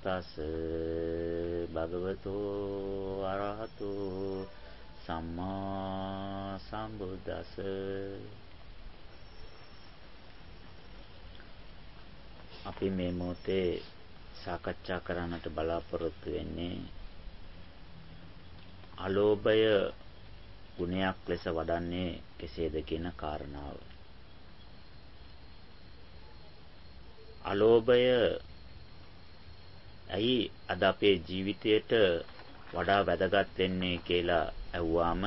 තස් භගවතෝ අරහතෝ සම්මා සම්බුද්දස්ස. අපි මේ මොහොතේ සාකච්ඡා කරන්නට බලාපොරොත්තු වෙන්නේ අලෝභය ගුණයක් ලෙස වඩන්නේ කෙසේද කියන කාරණාව. අලෝභය ඇයි අද අපේ ජීවිතයට වඩා වැදගත් වෙන්නේ කියලා අහුවාම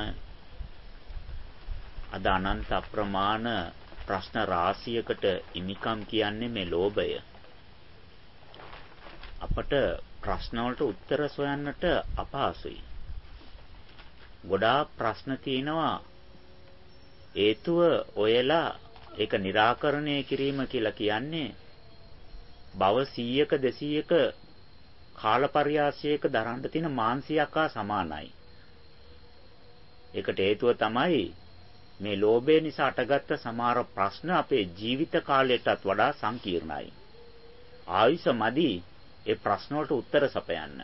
අද අනන්ත අප්‍රමාණ ප්‍රශ්න රාශියකට ඉමිකම් කියන්නේ මේ ලෝභය. අපට ප්‍රශ්න වලට උත්තර සොයන්නට අපහසුයි. ගොඩාක් ප්‍රශ්න තියෙනවා. හේතුව ඔයලා ඒක निराකරණය කිරීම කියලා කියන්නේ භව 100ක 200ක කාලපරියාසයක දරන්න තියෙන මානසිකයක් හා සමානයි. ඒකට හේතුව තමයි මේ ලෝභය නිසා අටගත්ත සමහර ප්‍රශ්න අපේ ජීවිත කාලයටත් වඩා සංකීර්ණයි. ආයුෂ මදි ඒ ප්‍රශ්න වලට උත්තර සපයන්න.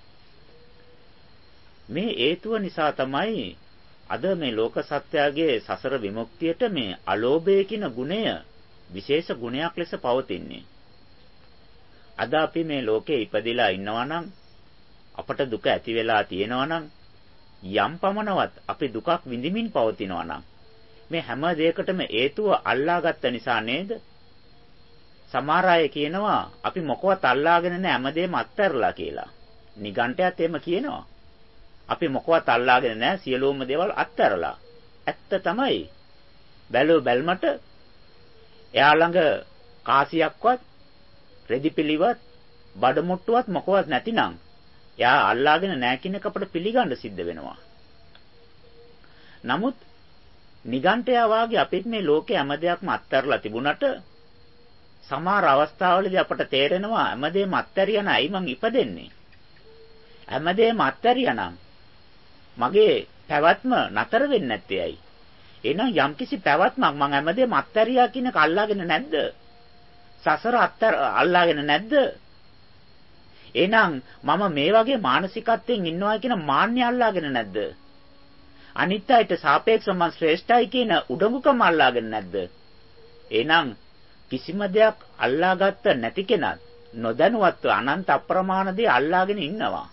මේ හේතුව නිසා තමයි අද මේ ලෝක සත්‍යයේ සසර විමුක්තියට මේ අලෝභය කියන ගුණය විශේෂ ගුණයක් ලෙස පවතින්නේ. අද අපි මේ ලෝකේ ඉපදිලා ඉන්නවා නම් අපට දුක ඇති වෙලා තියෙනවා නම් යම් පමණවත් අපි දුකක් විඳින්මින් පවතිනවා නම් මේ හැම දෙයකටම හේතුව අල්ලාගත්ත නිසා නේද? සමහර අය කියනවා අපි මොකවත් අල්ලාගෙන නැහැ හැමදේම අත්හැරලා කියලා. නිගණ්ඨයත් එහෙම කියනවා. අපි මොකවත් අල්ලාගෙන නැහැ සියලුම දේවල් අත්හැරලා. ඇත්ත තමයි. බැලුවල්මට එයා ළඟ කාසියක්වත් රෙදිපිලිවත් බඩමුට්ටුවත් මොකවත් නැතිනම් එයා අල්ලාගෙන නැහැ කියන එක අපිට පිළිගන්න සිද්ධ වෙනවා. නමුත් නිගණ්ඨයා වාගේ අපිත් මේ ලෝකේ හැම දෙයක්ම අත්හැරලා තිබුණට සමහර අවස්ථාවලදී අපට තේරෙනවා හැමදේම අත්හැරියා නම් ඇයි මං ඉපදෙන්නේ? හැමදේම අත්හැරියා නම් මගේ පැවැත්ම නතර වෙන්නේ නැත්තේ ඇයි? එහෙනම් යම්කිසි පැවැත්මක් මං හැමදේම අත්හැරියා කියන එක අල්ලාගෙන නැද්ද? සසර අල්ලාගෙන නැද්ද? එහෙනම් මම මේ වගේ මානසිකත්වයෙන් ඉන්නවා කියන මාන්නය අල්ලාගෙන නැද්ද? අනිත් අයට සාපේක්ෂව මම ශ්‍රේෂ්ඨයි කියන උඩඟුකම අල්ලාගෙන නැද්ද? එහෙනම් කිසිම දෙයක් අල්ලාගත්ත නැති කෙනත් නොදැනුවත්ව අනන්ත අප්‍රමාණ දේ අල්ලාගෙන ඉන්නවා.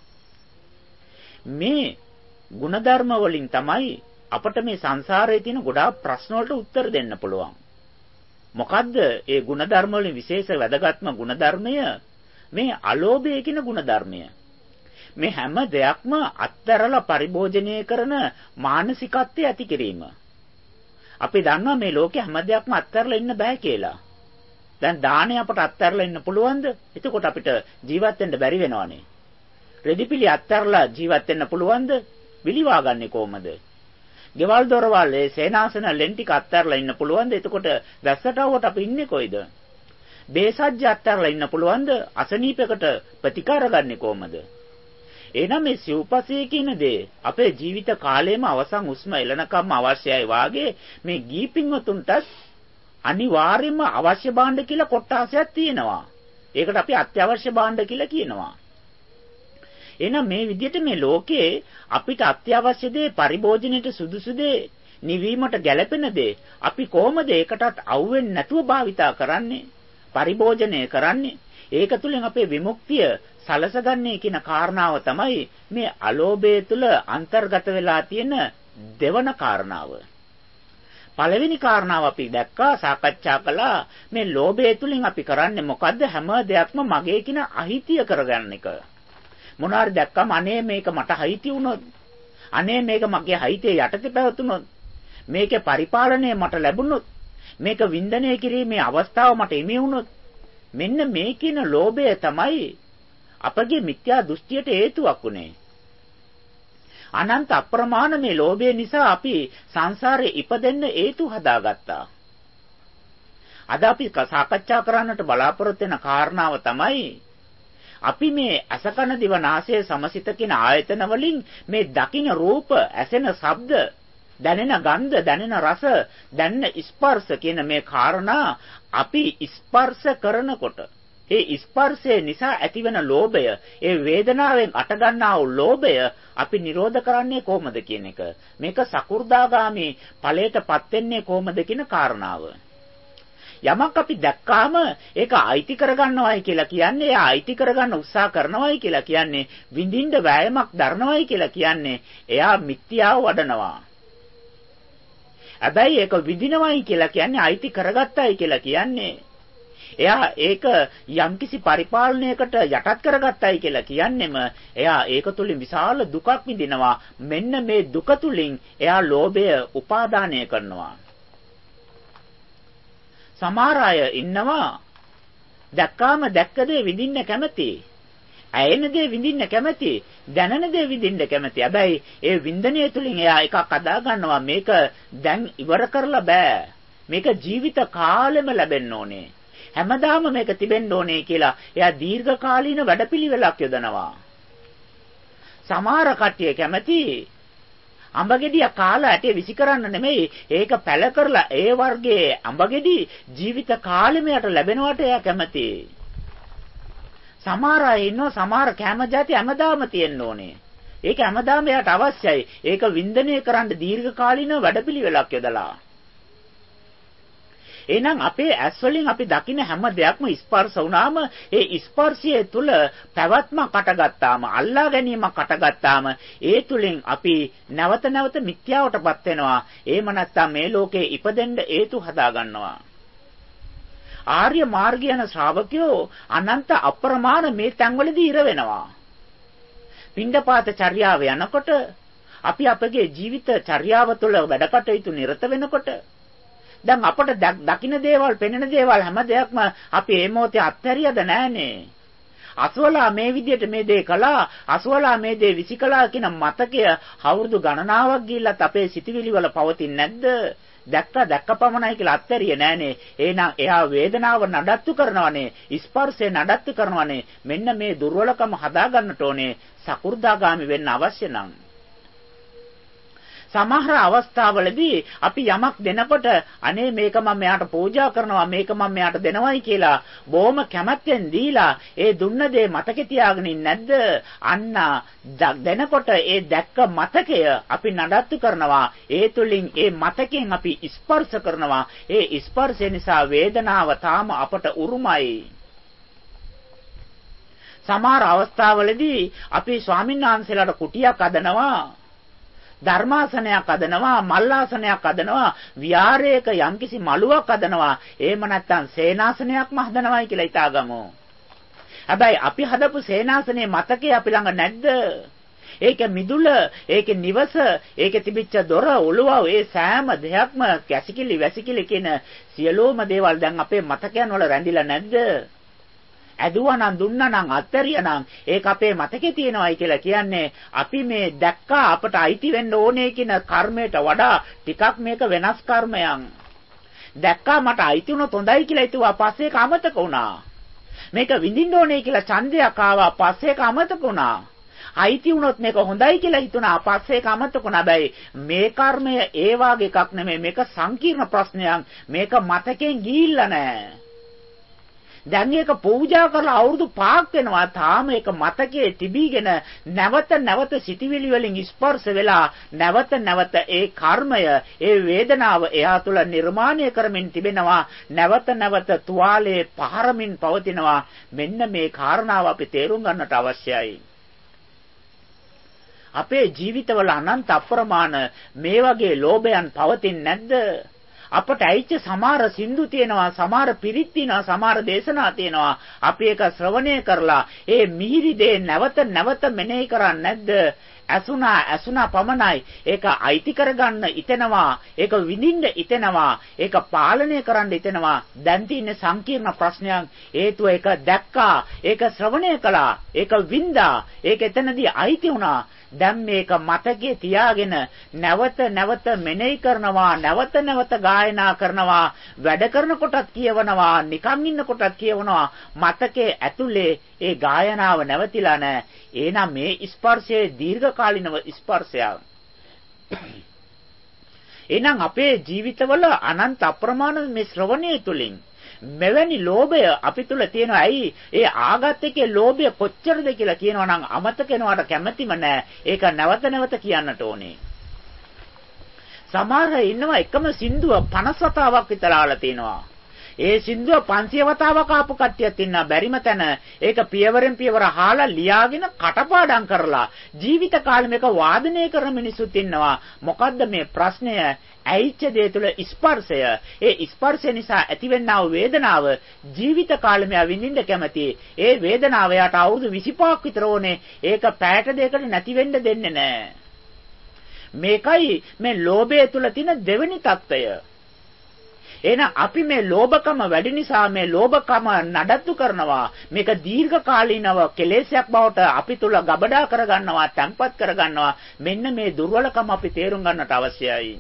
මේ ಗುಣධර්ම වලින් තමයි අපට මේ සංසාරයේ තියෙන ගොඩාක් ප්‍රශ්න වලට උත්තර දෙන්න පුළුවන්. මොකද්ද ඒ ಗುಣධර්ම වලින් විශේෂ වැදගත්ම ಗುಣධර්මය? මේ අලෝභය කියන ಗುಣධර්මය. මේ හැම දෙයක්ම අත්තරලා පරිභෝජනය කරන මානසිකත්වය ඇති කිරීම. අපි දන්නවා මේ ලෝකේ හැම දෙයක්ම අත්තරලා ඉන්න බෑ කියලා. දැන් දාණය අපට අත්තරලා ඉන්න පුළුවන්ද? එතකොට අපිට ජීවත් වෙන්න බැරි වෙනවනේ. රෙදිපිලි අත්තරලා ජීවත් වෙන්න පුළුවන්ද? විලිවා ගන්නෙ කොහමද? ගෙවල් දොරවල් සේනාසන ලෙන් ටික අත්හැරලා ඉන්න පුළුවන්ද? එතකොට වැස්සට આવුවට අපි ඉන්නේ කොයිද? බේසජ්‍ය අත්හැරලා ඉන්න පුළුවන්ද? අසනීපයකට ප්‍රතිකාර ගන්නෙ කොහමද? එහෙනම් මේ සිව්පසයේ කියන දේ අපේ ජීවිත කාලයේම අවසන් උස්ම එළනකම් අවශ්‍යයි වාගේ මේ ගීපින්වතුන්ට අනිවාර්යයෙන්ම අවශ්‍ය භාණ්ඩ කියලා කොටාසයක් තියෙනවා. ඒකට අපි අත්‍යවශ්‍ය භාණ්ඩ කියලා කියනවා. එහෙනම් මේ විදිහට මේ ලෝකයේ අපිට අත්‍යවශ්‍ය දේ පරිභෝජනයට සුදුසු දේ නිවීමට ගැළපෙන දේ අපි කොහොමද ඒකටත් අවුෙන්නේ නැතුව භාවිතා කරන්නේ පරිභෝජනය කරන්නේ ඒක තුලින් අපේ විමුක්තිය සලසගන්නේ කියන කාරණාව තමයි මේ අලෝභය තුල අන්තර්ගත වෙලා තියෙන දෙවන කාරණාව. පළවෙනි කාරණාව අපි දැක්කා සාකච්ඡා කළා මේ ලෝභය තුලින් අපි කරන්නේ මොකද්ද? හැම දෙයක්ම මගේ කියන අහිතිය කරගන්න එක. මොනාරි දැක්කම අනේ මේක මට අයිති වුණොත් අනේ මේක මගේ අයිතිය යටතේ පැවතුනොත් මේකේ පරිපාලනය මට ලැබුණොත් මේක වින්දනය කිරීමේ අවස්ථාව මට එමි වුණොත් මෙන්න මේ කියන ලෝභය තමයි අපගේ මිත්‍යා දෘෂ්ටියට හේතුවක් උනේ. අනන්ත අප්‍රමාණ මේ ලෝභය නිසා අපි සංසාරේ ඉපදෙන්න හේතු හදාගත්තා. අද අපි සාකච්ඡා කරන්නට බලාපොරොත්තු වෙන කාරණාව තමයි අපි මේ අසකන දිව නාසය සමසිත කියන ආයතන වලින් මේ දකින්න රූප, ඇසෙන ශබ්ද, දැනෙන ගන්ධ, දැනෙන රස, දැනෙන ස්පර්ශ කියන මේ කාරණා අපි ස්පර්ශ කරනකොට ඒ ස්පර්ශය නිසා ඇතිවන ලෝභය, ඒ වේදනාවෙන් අටගන්නා වූ ලෝභය අපි නිරෝධ කරන්නේ කොහොමද කියන එක. මේක සකු르දාගාමි ඵලයටපත් වෙන්නේ කොහොමද කියන කාරණාව. යමක් අපි දැක්කාම ඒක අයිති කරගන්නවයි කියලා කියන්නේ, එයා අයිති කරගන්න උත්සාහ කරනවයි කියලා කියන්නේ, විඳින්න වෑයමක් දරනවයි කියලා කියන්නේ, එයා මිත්‍යාව වඩනවා. හැබැයි ඒක විඳිනවයි කියලා කියන්නේ, අයිති කරගත්තයි කියලා කියන්නේ, එයා ඒක යම්කිසි පරිපාලනයකට යටත් කරගත්තයි කියලා කියන්නෙම එයා ඒක තුලින් විශාල දුකක් විඳිනවා. මෙන්න මේ දුක තුලින් එයා ලෝභය උපාදානය කරනවා. සමහර අය ඉන්නවා දැක්කාම දැක්ක දේ විඳින්න කැමති. ඇයෙන දේ විඳින්න කැමති. දැනෙන දේ විඳින්න කැමති. හැබැයි ඒ වින්දනය තුලින් එයා එකක් අදා ගන්නවා. මේක දැන් ඉවර කරලා බෑ. මේක ජීවිත කාලෙම ලැබෙන්න ඕනේ. හැමදාම මේක තිබෙන්න ඕනේ කියලා එයා දීර්ඝ කාලීන වැඩපිළිවෙලක් යොදනවා. සමහර කට්ටිය කැමති අඹගෙඩිය කාලා ඇටේ විසි කරන්න නෙමෙයි, ඒක පැල කරලා ඒ වර්ගයේ අඹගෙඩි ජීවිත කාලෙම යට ලැබෙනවට එයා කැමති. සමහර අය ඉන්නවා සමහර කැම જાති හැමදාම තියෙන්න ඕනේ. ඒක හැමදාම එයාට අවශ්‍යයි. ඒක වින්දනය කරන්න දීර්ඝ කාලීන වැඩපිළිවෙලක් යොදලා. එහෙනම් අපේ ඇස් වලින් අපි දකින හැම දෙයක්ම ස්පර්ශ වුණාම ඒ ස්පර්ශය තුල පැවැත්මක් අටගත්තාම, අල්ලා ගැනීමක් අටගත්තාම ඒ තුලින් අපි නැවත නැවත මිත්‍යාවටපත් වෙනවා. එහෙම නැත්නම් මේ ලෝකේ ඉපදෙන්න හේතු හදා ගන්නවා. ආර්ය මාර්ගය යන ශ්‍රාවකයෝ අනන්ත අප්‍රමාණ මේ තැන්වලදී ඉර වෙනවා. පිණ්ඩපාත චර්යාව යනකොට අපි අපගේ ජීවිත චර්යාව තුළ වැඩ කටයුතු නිරත වෙනකොට දැන් අපට දකින්න දේවල්, පෙනෙන දේවල් හැම දෙයක්ම අපි මේ මොහොතේ අත්හැරියද නැහනේ. අසවලා මේ විදිහට මේ දේ කළා, අසවලා මේ දේ විසිකලා කියන මතකය අවුරුදු ගණනාවක් ගිහිල්ලත් අපේ සිතවිලි වල පවතින්නේ නැද්ද? දැක්ක පමණයි කියලා අත්හැරියේ නැහනේ. එහෙනම් එයා වේදනාව නඩත්තු කරනවනේ, ස්පර්ශය නඩත්තු කරනවනේ. මෙන්න මේ දුර්වලකම හදා ගන්නට ඕනේ සකු르දාගාමි වෙන්න අවශ්‍ය නම්. සමහර අවස්ථාවලදී අපි යමක් දෙනකොට අනේ මේක මම මෙයාට පූජා කරනවා, මේක මම මෙයාට දෙනවයි කියලා බොහොම කැමැත්තෙන් දීලා ඒ දුන්න දේ මතකේ තියාගෙන ඉන්නේ නැද්ද? අන්න දෙනකොට ඒ දැක්ක මතකය අපි නඩත්තු කරනවා. ඒ තුලින් ඒ මතකයෙන් අපි ස්පර්ශ කරනවා. ඒ ස්පර්ශය නිසා වේදනාව තාම අපට උරුමයි. සමහර අවස්ථාවලදී අපි ස්වාමීන් වහන්සේලාට කුටියක් හදනවා, ධර්මාසනයක් හදනවා, මල්ලාසනයක් හදනවා, විහාරයක යම්කිසි මළුවක් හදනවා, එහෙම නැත්නම් සේනාසනයක්ම හදනවායි කියලා හිතාගමු. හැබැයි අපි හදපු සේනාසනේ මතකේ අපි ළඟ නැද්ද? ඒක මිදුල, ඒක නිවස, ඒකේ තිබිච්ච දොර, ඔළුව, ඒ සෑම දෙයක්ම කැසිකිලි වැසිකිලි කියන සියලුම දේවල් දැන් අපේ මතකයන් වල රැඳිලා නැද්ද? ඇදුවා නම් දුන්නා නම් අත්තරියා නම් ඒක අපේ මතකේ තියෙනවායි කියලා කියන්නේ අපි මේ දැක්කා අපට අයිති වෙන්න ඕනේ කියන කර්මයට වඩා ටිකක් මේක වෙනස් කර්මයක්. දැක්කා මට අයිති වුණොත් හොඳයි කියලා හිතුවා, පස්සේ ඒක අමතක වුණා. මේක විඳින්න ඕනේ කියලා ඡන්දයක් ආවා, පස්සේ ඒක අමතක වුණා. අයිති වුණොත් මේක හොඳයි කියලා හිතුණා, පස්සේ ඒක අමතක වුණා. හැබැයි මේ කර්මය ඒ වාගේ එකක් නෙමෙයි, මේක සංකීර්ණ ප්‍රශ්නයක්. මේක මතකෙන් ගිහිල්ලා නැහැ. දැන් ඒක පූජා කරලා අවුරුදු 5ක් වෙනවා, තාම ඒක මතකයේ තිබීගෙන නැවත නැවත සිටිවිලි වලින් ස්පර්ශ වෙලා නැවත නැවත ඒ කර්මය, ඒ වේදනාව එයා තුළ නිර්මාණය කරමින් තිබෙනවා. නැවත නැවත තුවාලේ පහරමින් පවතිනවා. මෙන්න මේ කාරණාව අපි තේරුම් ගන්නට අවශ්‍යයි. අපේ ජීවිතවල අනන්ත අප්‍රමාණ මේ වගේ ලෝභයන් පවතින්නේ නැද්ද? අපට ඇයිච්ච සමහර සින්දු තියෙනවා, සමහර පිරිත් තියෙනවා, සමහර දේශනා තියෙනවා. අපි ඒක ශ්‍රවණය කරලා ඒ මිහිරි දේ නැවත නැවත මෙනෙහි කරන්නේ නැද්ද? ඇසුනා පමණයි ඒක අයිති කරගන්න ඉතෙනවා, ඒක විඳින්න ඉතෙනවා, ඒක පාලනය කරන්න ඉතෙනවා. දැන් තියෙන සංකීර්ණ ප්‍රශ්නයක්. හේතුව ඒක දැක්කා, ඒක ශ්‍රවණය කළා, ඒක වින්දා, ඒක එතනදී අයිති වුණා. දැන් මේක මතකයේ තියාගෙන නැවත නැවත මෙනෙහි කරනවා, නැවත නැවත ගායනා කරනවා, වැඩ කරනකොටත් කියවනවා, නිකන් ඉන්නකොටත් කියවනවා. මතකයේ ඇතුලේ ඒ ගායනාව නැවතිලා නැහැ. එහෙනම් මේ ස්පර්ශයේ දීර්ඝකාලීනව ස්පර්ශයක්. එහෙනම් අපේ ජීවිතවල අනන්ත අප්‍රමාණ මේ ශ්‍රවණය තුලින් මෙවැනි ලෝභය අපි තුල තියෙනවා. ඇයි? ඒ ආගත් එකේ ලෝභය කොච්චරද කියලා කියනවා නම් අමතක වෙනවට කැමැතිම නැහැ. ඒක නැවත නැවත කියන්නට ඕනේ. සමහර ඉන්නවා එකම සින්දුව 50 වතාවක් විතර අහලා තිනවා. ඒ සින්දුව 500 වතාවක් ආපු කට්ටියක් ඉන්නා. බැරිම තැන ඒක පියවරෙන් පියවර අහලා ලියාගෙන කටපාඩම් කරලා ජීවිත කාලෙම එක වාදනය කරන මිනිස්සුත් ඉන්නවා. මොකද්ද මේ ප්‍රශ්නය? ඇයිච්ච දේ තුළ ස්පර්ශය. ඒ ස්පර්ශය නිසා ඇතිවෙනා වූ වේදනාව ජීවිත කාලෙම විඳින්න කැමති. ඒ වේදනාව යට අවුරුදු 25ක් විතර ඕනේ. ඒක පැයට දෙකකට නැති වෙන්න දෙන්නේ නැහැ. මේකයි මේ ලෝභය තුළ තියෙන දෙවෙනි తত্ত্বය. එහෙනම් අපි මේ ලෝභකම වැඩි නිසා මේ ලෝභකම නඩත්තු කරනවා. මේක දීර්ඝ කාලීනව කෙලෙසයක් බවට අපි තුල ගබඩා කරගන්නවා, තැම්පත් කරගන්නවා. මෙන්න මේ දුර්වලකම අපි තේරුම් ගන්නට අවශ්‍යයි.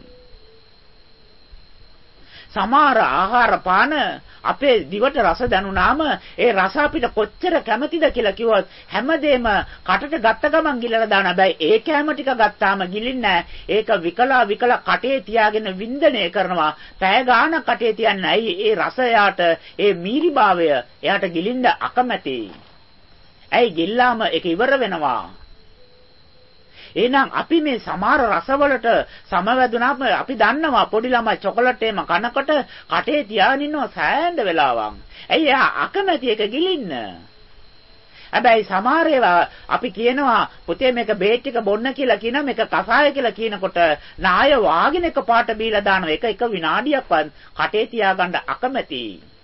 සමහර ආහාර පාන අපේ දිවට රස දැනුනාම ඒ රස අපිට කොච්චර කැමතිද කියලා කිව්වොත් හැමදේම කටට ගත්ත ගමන් ගිලලා දාන. හැබැයි ඒ කැම ටික ගත්තාම ගිලින්නේ ඒක විකලා කටේ තියාගෙන වින්දනය කරනවා. පැය ගානක් කටේ තියන්නේ. ඇයි? ඒ රසය යාට ඒ මීරිභාවය එයාට ගිලින්න අකමැතියි. ඇයි? ගිල්ලාම ඒක ඉවර වෙනවා. එහෙනම් අපි මේ සමහර රසවලට සමවැදුනාම අපි දන්නවා පොඩි ළමයි චොකලට් එකම කනකොට කටේ තියාගෙන ඉන්නවා සෑහෙන වෙලාවක්. ඇයි එයා අකමැති එක ගිලින්න. හැබැයි සමහර ඒවා අපි කියනවා පුතේ මේක බේට් එක බොන්න කියලා කියන මේක කසාය කියලා කියනකොට නාය වාගෙන එක පාට බීලා දානවා. එක විනාඩියක්වත් කටේ තියාගන්න අකමැති.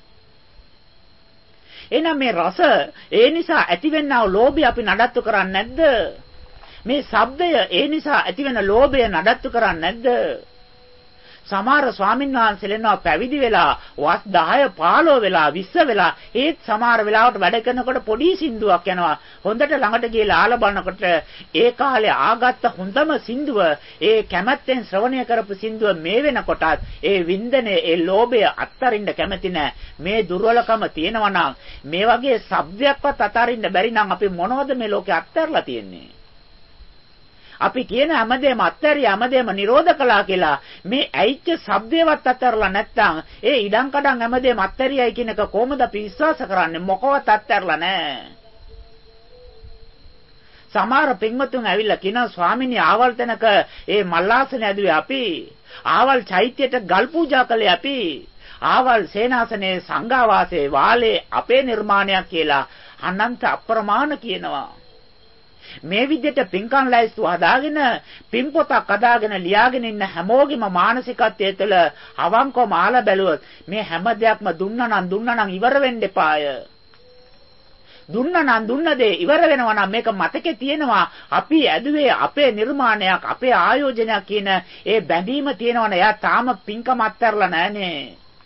එහෙනම් මේ රස ඒ නිසා ඇතිවෙනා වූ ලෝභය අපි නඩත්තු කරන්නේ නැද්ද? මේ ශබ්දය ඒ නිසා ඇතිවෙන ලෝභය නඩත්තු කරන්නේ නැද්ද? සමහර ස්වාමීන් වහන්සේලා පැවිදි වෙලා වස් 10 15 වෙලා 20 වෙලා ඒත් සමහර වෙලාවට වැඩ කරනකොට පොඩි සින්දුවක් යනවා. හොඳට ළඟට ගිහලා ආලා බලනකොට ඒ කාලේ ආගත්ත හොඳම සින්දුව ඒ කැමැත්තෙන් ශ්‍රවණය කරපු සින්දුව මේ වෙනකොටත් ඒ වින්දනේ ඒ ලෝභය අත්තරින්න කැමති නැහැ. මේ දුර්වලකම තියෙනවා නම් මේ වගේ ශබ්දයක්වත් අතරින්න බැරි නම් අපි මොනවද මේ ලෝකේ අත්හැරලා තියෙන්නේ? අපි කියන හැමදේම අත්හැරියා හැමදේම නිරෝධ කළා කියලා මේ ඇයිච්ච ශබ්දේවත් අත්හැරලා නැත්නම් ඒ ඉඩම් කඩම් හැමදේම අත්හැරියයි කියන එක කොහොමද අපි විශ්වාස කරන්නේ? මොකවත් අත්හැරලා නැහැ. සමහර පින්වතුන් ඇවිල්ලා කියනවා ස්වාමීනි ආවල් තැනක ඒ මල්ලාසන ඇදුවේ අපි. ආවල් චෛත්‍යයට ගල් පූජා කළේ අපි. ආවල් සේනාසනේ සංඝාවාසයේ වාලේ අපේ නිර්මාණයක් කියලා අනන්ත අප්‍රමාණ කියනවා. මේ විදිහට පින්කම් ලයිස්තු හදාගෙන පින්පොතක් හදාගෙන ලියාගෙන ඉන්න හැමෝගෙම මානසිකත්වයේ තුළ අවංකවම ආලා බැලුවොත් මේ හැම දෙයක්ම දුන්නා නම් ඉවර වෙන්න එපාය. දුන්න දේ ඉවර වෙනවා නම් මේක මතකේ තියෙනවා. අපි ඇදුවේ අපේ නිර්මාණයක්, අපේ ආයෝජනයක් කියන ඒ බැඳීම තියෙනවනේ. එයා තාම පින්කම අත්හැරලා නැහනේ.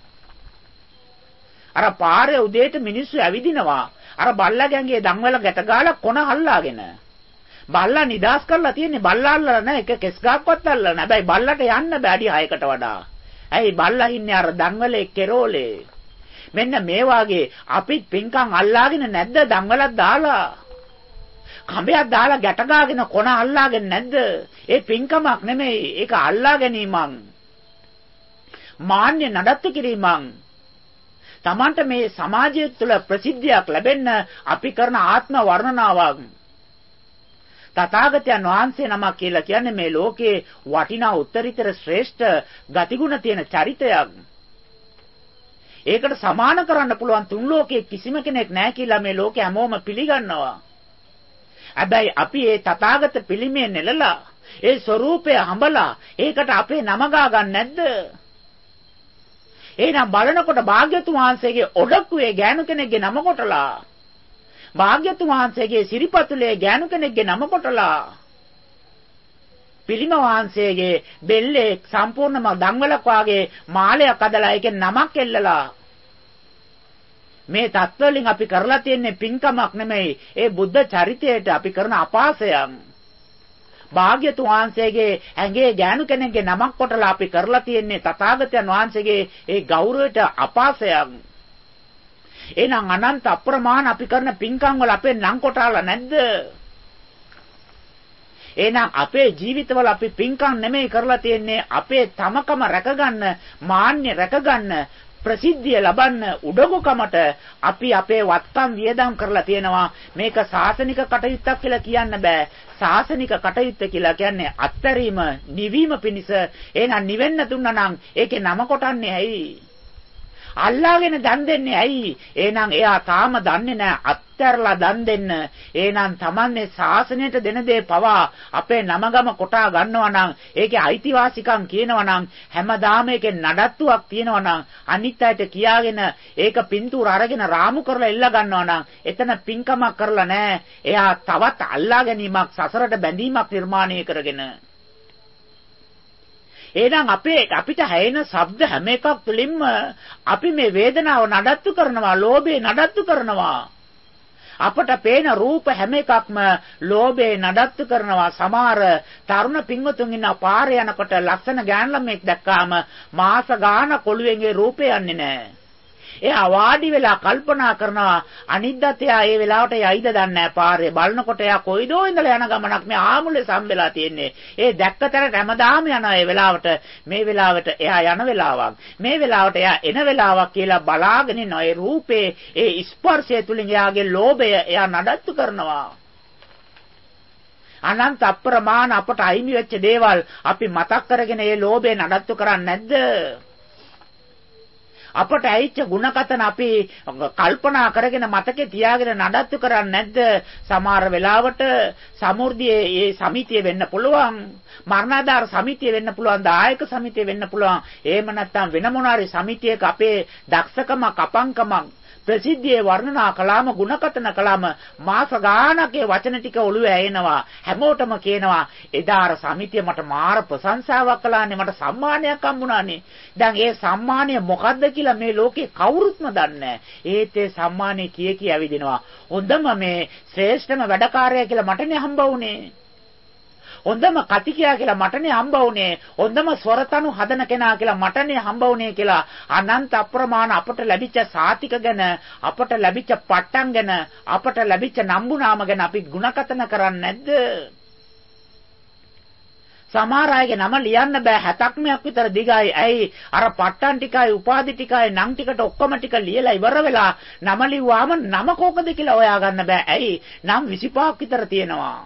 අර පාරේ උදේට මිනිස්සු ඇවිදිනවා. අර බල්ලාගන්ගේ දන්වල ගැට ගාලා කොන හල්ලාගෙන. බල්ලා නිදාස් කරලා තියෙන්නේ. බල්ලා අල්ලලා නැහැ. එක කෙස් ගාක්වත් අල්ලලා නැහැ. හැබැයි බල්ලට යන්න බෑ අඩි 6කට වඩා. ඇයි? බල්ලා ඉන්නේ අර දන්වලේ කෙරෝලේ. මෙන්න මේ වාගේ අපිත් පින්කම් අල්ලාගෙන නැද්ද? දන්වලක් දාලා. කඹයක් දාලා ගැට ගාගෙන කොන අල්ලාගෙන නැද්ද? ඒ පින්කමක් නෙමෙයි. ඒක අල්ලා ගැනීමක්. මාන්‍ය නඩත්තු කිරීමක්. තමන්ට මේ සමාජය තුළ ප්‍රසිද්ධියක් ලැබෙන්න අපි කරන ආත්ම වර්ණනාවක්. තථාගතයන් වහන්සේ නමක් කියලා කියන්නේ මේ ලෝකේ වටිනා උත්තරීතර ශ්‍රේෂ්ඨ ගතිගුණ තියෙන චරිතයක්. ඒකට සමාන කරන්න පුළුවන් තුන් ලෝකයේ කිසිම කෙනෙක් නැහැ කියලා මේ ලෝකේ හැමෝම පිළිගන්නවා. හැබැයි අපි ඒ තථාගත පිළිමේ නෙලලා ඒ ස්වરૂපය හඹලා ඒකට අපේ නම ගා ගන්න නැද්ද? එහෙනම් බලනකොට භාග්‍යතුන් වහන්සේගේ ඔඩක්කුවේ ගෑනු කෙනෙක්ගේ නම කොටලා භාග්‍යතුන් වහන්සේගේ සිරිපතුලේ ගෑනු කෙනෙක්ගේ නම කොටලා පිළිම වහන්සේගේ බෙල්ලේ සම්පූර්ණම දන්වලක් වාගේ මාලයක් අදලා ඒකේ නමක් එල්ලලා මේ තත්වලින් අපි කරලා තියෙන්නේ පින්කමක් නෙමෙයි. ඒ බුද්ධ චරිතයට අපි කරන අපාසයක්. භාග්‍යතුන් වහන්සේගේ ඇඟේ ගෑනු කෙනෙක්ගේ නමක් කොටලා අපි කරලා තියෙන්නේ තථාගතයන් වහන්සේගේ ඒ ගෞරවයට අපාසයක්. එහෙනම් අනන්ත අප්‍රමාණ අපි කරන පින්කම් වල අපේ නම් කොටාලා නැද්ද? එහෙනම් අපේ ජීවිතවල අපි පින්කම් නෙමෙයි කරලා තියෙන්නේ අපේ තමකම රැකගන්න, මාන්නේ රැකගන්න, ප්‍රසිද්ධිය ලබන්න උඩඟුකමට අපි අපේ වත්කම් වියදම් කරලා තියෙනවා. මේක සාසනික කටයුත්තක් කියලා කියන්න බෑ. සාසනික කටයුත්ත කියලා කියන්නේ අත්තරීම නිවීම පිණිස. එහෙනම් නිවෙන්න දුන්නා නම් ඒකේ නම කොටන්නේ ඇයි? අල්ලාගෙන දන් දෙන්නේ ඇයි? එහෙනම් එයා තාම දන්නේ නැහැ අත්තරලා දන් දෙන්න. එහෙනම් Tamanne ශාසනයට දෙන දේ පවා අපේ නමගම කොටා ගන්නවා නම් ඒකේ අයිතිවාසිකම් කියනවා නම් හැමදාම ඒකේ නඩත්තුවක් තියෙනවා නම් අනිත් අයට කියාගෙන ඒක පින්තූර අරගෙන රාමු කරලා එල්ල ගන්නවා නම් එතන පින්කමක් කරලා නැහැ. එයා තවත් අල්ලා ගැනීමක් සසරට බැඳීමක් නිර්මාණය කරගෙන එහෙනම් අපිට හැයෙන ශබ්ද හැම එකක් තුළින්ම අපි මේ වේදනාව නඩත්තු කරනවා, ලෝභය නඩත්තු කරනවා. අපට පේන රූප හැම එකක්ම ලෝභය නඩත්තු කරනවා. සමහර තරුණ පින්වතුන් ඉන්න පාරේ යනකොට ලස්සන ගෑන් ළමෙක් දැක්කාම මාස ගාන කොළුවෙන්ගේ රූපේ යන්නේ නැහැ. එයා වාඩි වෙලා කල්පනා කරනවා අනිද්දාත් එයා ඒ වෙලාවට යයිද දන්නේ නැහැ පාරේ බලනකොට එයා කොයිදෝ ඉඳලා යන ගමනක් මේ ආමුලේ සම්බෙලා තියෙන්නේ. ඒ දැක්ක තැනට හැමදාම යනවා ඒ වෙලාවට. මේ වෙලාවට එයා යන වෙලාවක්. මේ වෙලාවට එයා එන වෙලාවක් කියලා බලාගෙන ඉන්න ඒ රූපේ ඒ ස්පර්ශය තුලින් එයාගේ ලෝභය එයා නඩත්තු කරනවා. අනන්ත අප්‍රමාණ අපට අයිමි වෙච්ච දේවල් අපි මතක් කරගෙන ඒ ලෝභය නඩත්තු කරන්නේ නැද්ද? අපට ඇයිච්ච ಗುಣකතන අපි කල්පනා කරගෙන මතකේ තියාගෙන නඩත්තු කරන්නේ නැද්ද? සමහර වෙලාවට සමෘද්ධියේ ඒ සමිතිය වෙන්න පුළුවන්, මරණාධාර සමිතිය වෙන්න පුළුවන්, දායක සමිතිය වෙන්න පුළුවන්. එහෙම නැත්නම් වෙන මොනාරි සමිතියක අපේ දක්ෂකම කපංකමක් ප්‍රසිද්ධියේ වර්ණනා කළාම ಗುಣකතන කළාම මාස ගානක වචන ටික ඔළුවේ ඇයෙනවා. හැමෝටම කියනවා එදා අර සමිතිය මට මාර ප්‍රශංසාවක් කළානේ, මට සම්මානයක් හම්බුණානේ. දැන් ඒ සම්මානය මොකද්ද කියලා මේ ලෝකේ කවුරුත්ම දන්නේ නැහැ. ඒත් ඒ සම්මානය කී ඇවිදිනවා. හොඳම මේ ශ්‍රේෂ්ඨම වැඩකාරයා කියලා මටනේ හම්බ වුණේ. හොඳම කතිකයා කියලා මටනේ හම්බ වුණේ. හොඳම ස්වරතනු හදන කෙනා කියලා මටනේ හම්බ වුණේ කියලා අනන්ත අප්‍රමාණ අපට ලැබිච්ච සාතික ගැන, අපට ලැබිච්ච පට්ටම් ගැන, අපට ලැබිච්ච නම්බුනාම ගැන අපි ಗುಣකතන කරන්නේ නැද්ද? සමහර අයගේ නම ලියන්න බෑ 70ක් විතර දිගයි. ඇයි? අර පට්ටම් ටිකයි, උපාධි ටිකයි, නම් ටිකට ඔක්කොම ටික ලියලා ඉවර වෙලා නම ලිව්වාම නම කොකද කියලා හොයාගන්න බෑ. ඇයි? නම් 25ක් විතර තියෙනවා.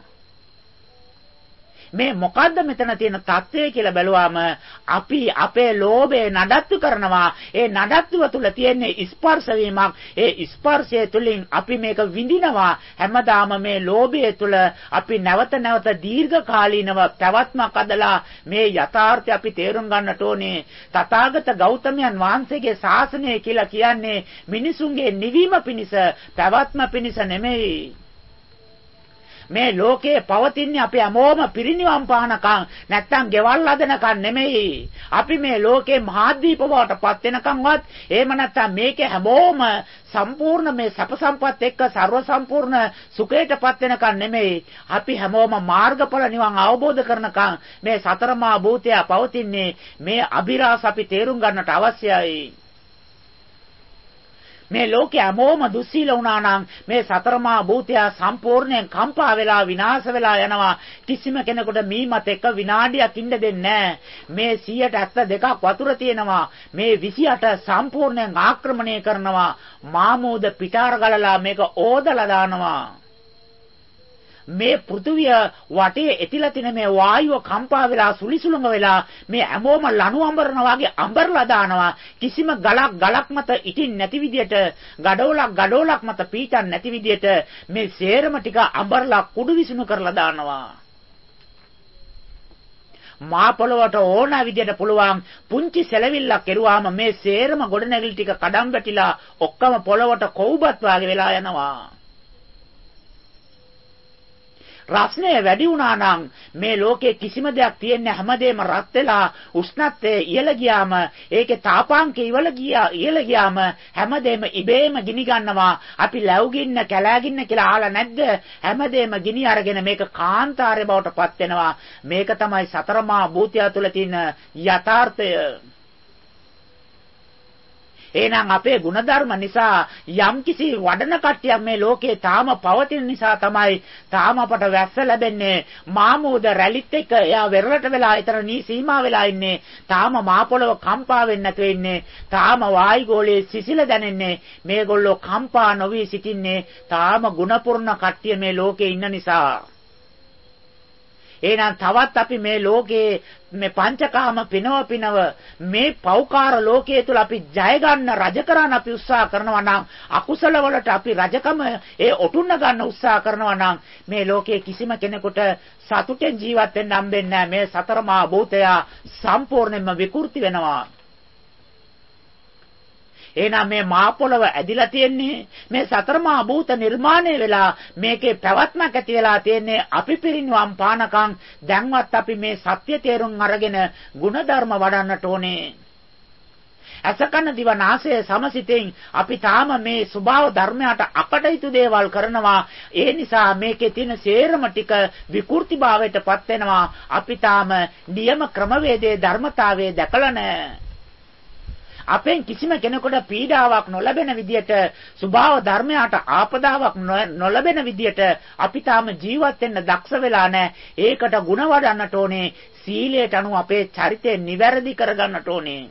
මේ මොකද්ද මෙතන තියෙන தත්ත්වය කියලා බැලුවාම අපි අපේ ලෝභය නඩත්තු කරනවා. ඒ නඩත්තුව තුල තියෙන ස්පර්ශ වීමක්. ඒ ස්පර්ශය තුලින් අපි මේක විඳිනවා. හැමදාම මේ ලෝභය තුල අපි නැවත නැවත දීර්ඝකාලීනව පැවැත්මක් අදලා මේ යථාර්ථය අපි තේරුම් ගන්නට ඕනේ. තථාගත ගෞතමයන් වහන්සේගේ ශාසනය කියලා කියන්නේ මිනිසුන්ගේ නිවීම පිණිස, පැවැත්ම පිණිස නෙමෙයි. මේ ලෝකේ පවතින්නේ අපි හැමෝම පිරිනිවන් පානකම් නැත්තම් ගෙවල් හදනකම් නෙමෙයි. අපි මේ ලෝකේ මහාදීප බවටපත් වෙනකම්වත් එහෙම නැත්තම් මේකේ හැමෝම සම්පූර්ණ මේ සැප සම්පත් එක්ක ਸਰව සම්පූර්ණ සුඛයටපත් වෙනකම් නෙමෙයි. අපි හැමෝම මාර්ගඵල නිවන් අවබෝධ කරනකම් මේ සතරමා භූතය පවතින්නේ. මේ අභිරහස අපි තේරුම් ගන්නට අවශ්‍යයි. මේ ලෝකේ හැමෝම දුස්සීල වුණා නම් මේ සතරමා භූතය සම්පූර්ණයෙන් කම්පා වෙලා විනාශ වෙලා යනවා. කිසිම කෙනෙකුට මීමත් එක්ක විනාඩියක් ඉන්න දෙන්නේ නැහැ. මේ 172ක් වතුර තියෙනවා. මේ 28 සම්පූර්ණයෙන් ආක්‍රමණය කරනවා. මාමෝද පිටාර ගලලා මේක ඕදලා දානවා. මේ පෘථුවිය වටේ ඇතිලා තියෙන මේ වායුව කම්පා වෙලා සුලිසුලඟ වෙලා මේ හැමෝම ලණු අඹරනවා වගේ අඹරලා දානවා. කිසිම ගලක් මත ඉටින් නැති විදියට, ගඩොලක් මත පීටන් නැති විදියට මේ සේරම ටික අඹරලා කුඩු විසුණු කරලා දානවා. මා පොළවට ඕන විදියට පුළුවන් පුංචි සැලවිල්ලක් කෙරුවාම මේ සේරම ගොඩනැගිලි ටික කඩම් වැටිලා ඔක්කොම පොළවට කොවුබත් වාගේ වෙලා යනවා. රස්නය වැඩි වුණා නම් මේ ලෝකේ කිසිම දෙයක් තියෙන්නේ හැමදේම රත් වෙලා උෂ්ණත්වය ඉහළ ගියාම ඒකේ තාපාංකය ඉහළ ගියාම හැමදේම ඉබේම ගිනි ගන්නවා. අපි ලැබුගින්න කැලෑගින්න කියලා අහලා නැද්ද? හැමදේම ගිනි අරගෙන මේක කාන්තාරය බවට පත් වෙනවා. මේක තමයි සතරමා භූතය තුළ තියෙන යථාර්ථය. එහෙනම් අපේ ಗುಣධර්ම නිසා යම්කිසි වඩන කට්ටියක් මේ ලෝකේ තාම පවතින නිසා තමයි තාම අපට වැස්ස ලැබෙන්නේ. මාමූද රැලිත් එක්ක එයා වෙරළට වෙලා ඊතර නී සීමා වෙලා ඉන්නේ. තාම මහ පොළව කම්පා වෙන්නේ නැතුව ඉන්නේ. තාම වායුගෝලයේ සිසිල දැනෙන්නේ. මේගොල්ලෝ කම්පා නොවි සිටින්නේ. තාම ගුණපූර්ණ කට්ටිය මේ ලෝකේ ඉන්න නිසා. එහෙනම් තවත් අපි මේ ලෝකේ මේ පංචකාම පිනව මේ පෞකාර ලෝකයේ තුල අපි ජය ගන්න රජ කරන්න අපි උත්සාහ කරනවා නම් අකුසල වලට අපි රජකම ඔටුන්න ගන්න උත්සාහ කරනවා නම් මේ ලෝකයේ කිසිම කෙනෙකුට සතුටෙන් ජීවත් වෙන්න හම්බෙන්නේ නැහැ. මේ සතර මහා භූතය සම්පූර්ණයෙන්ම විකෘති වෙනවා. එහෙනම් මේ මහ පොළව ඇදිලා තියෙන්නේ මේ සතර මහා භූත නිර්මාණය වෙලා මේකේ පැවැත්මක් ඇති වෙලා තියෙන්නේ අපි පිරිනිවන් පානකම්. දැන්වත් අපි මේ සත්‍ය තේරුම් අරගෙන ಗುಣධර්ම වඩන්නට ඕනේ. අසකන දිවනාසය සමසිතින් අපි තාම මේ ස්වභාව ධර්මයට අපටයිතු දේවල් කරනවා. ඒ නිසා මේකේ තියෙන සේරම ටික විකෘතිභාවයටපත් වෙනවා. අපි තාම නියම ක්‍රමවේදයේ ධර්මතාවයේ දැකලා නැහැ. අපෙන් කිසිම කෙනෙකුට පීඩාවක් නොලැබෙන විදියට ස්වභාව ධර්මයට ආපදාවක් නොලැබෙන විදියට අපි තාම ජීවත් වෙන්න දක්ෂ වෙලා නැහැ. ඒකට ಗುಣ වඩන්නට ඕනේ. සීලයට අනුව අපේ චරිතය නිවැරදි කරගන්නට ඕනේ.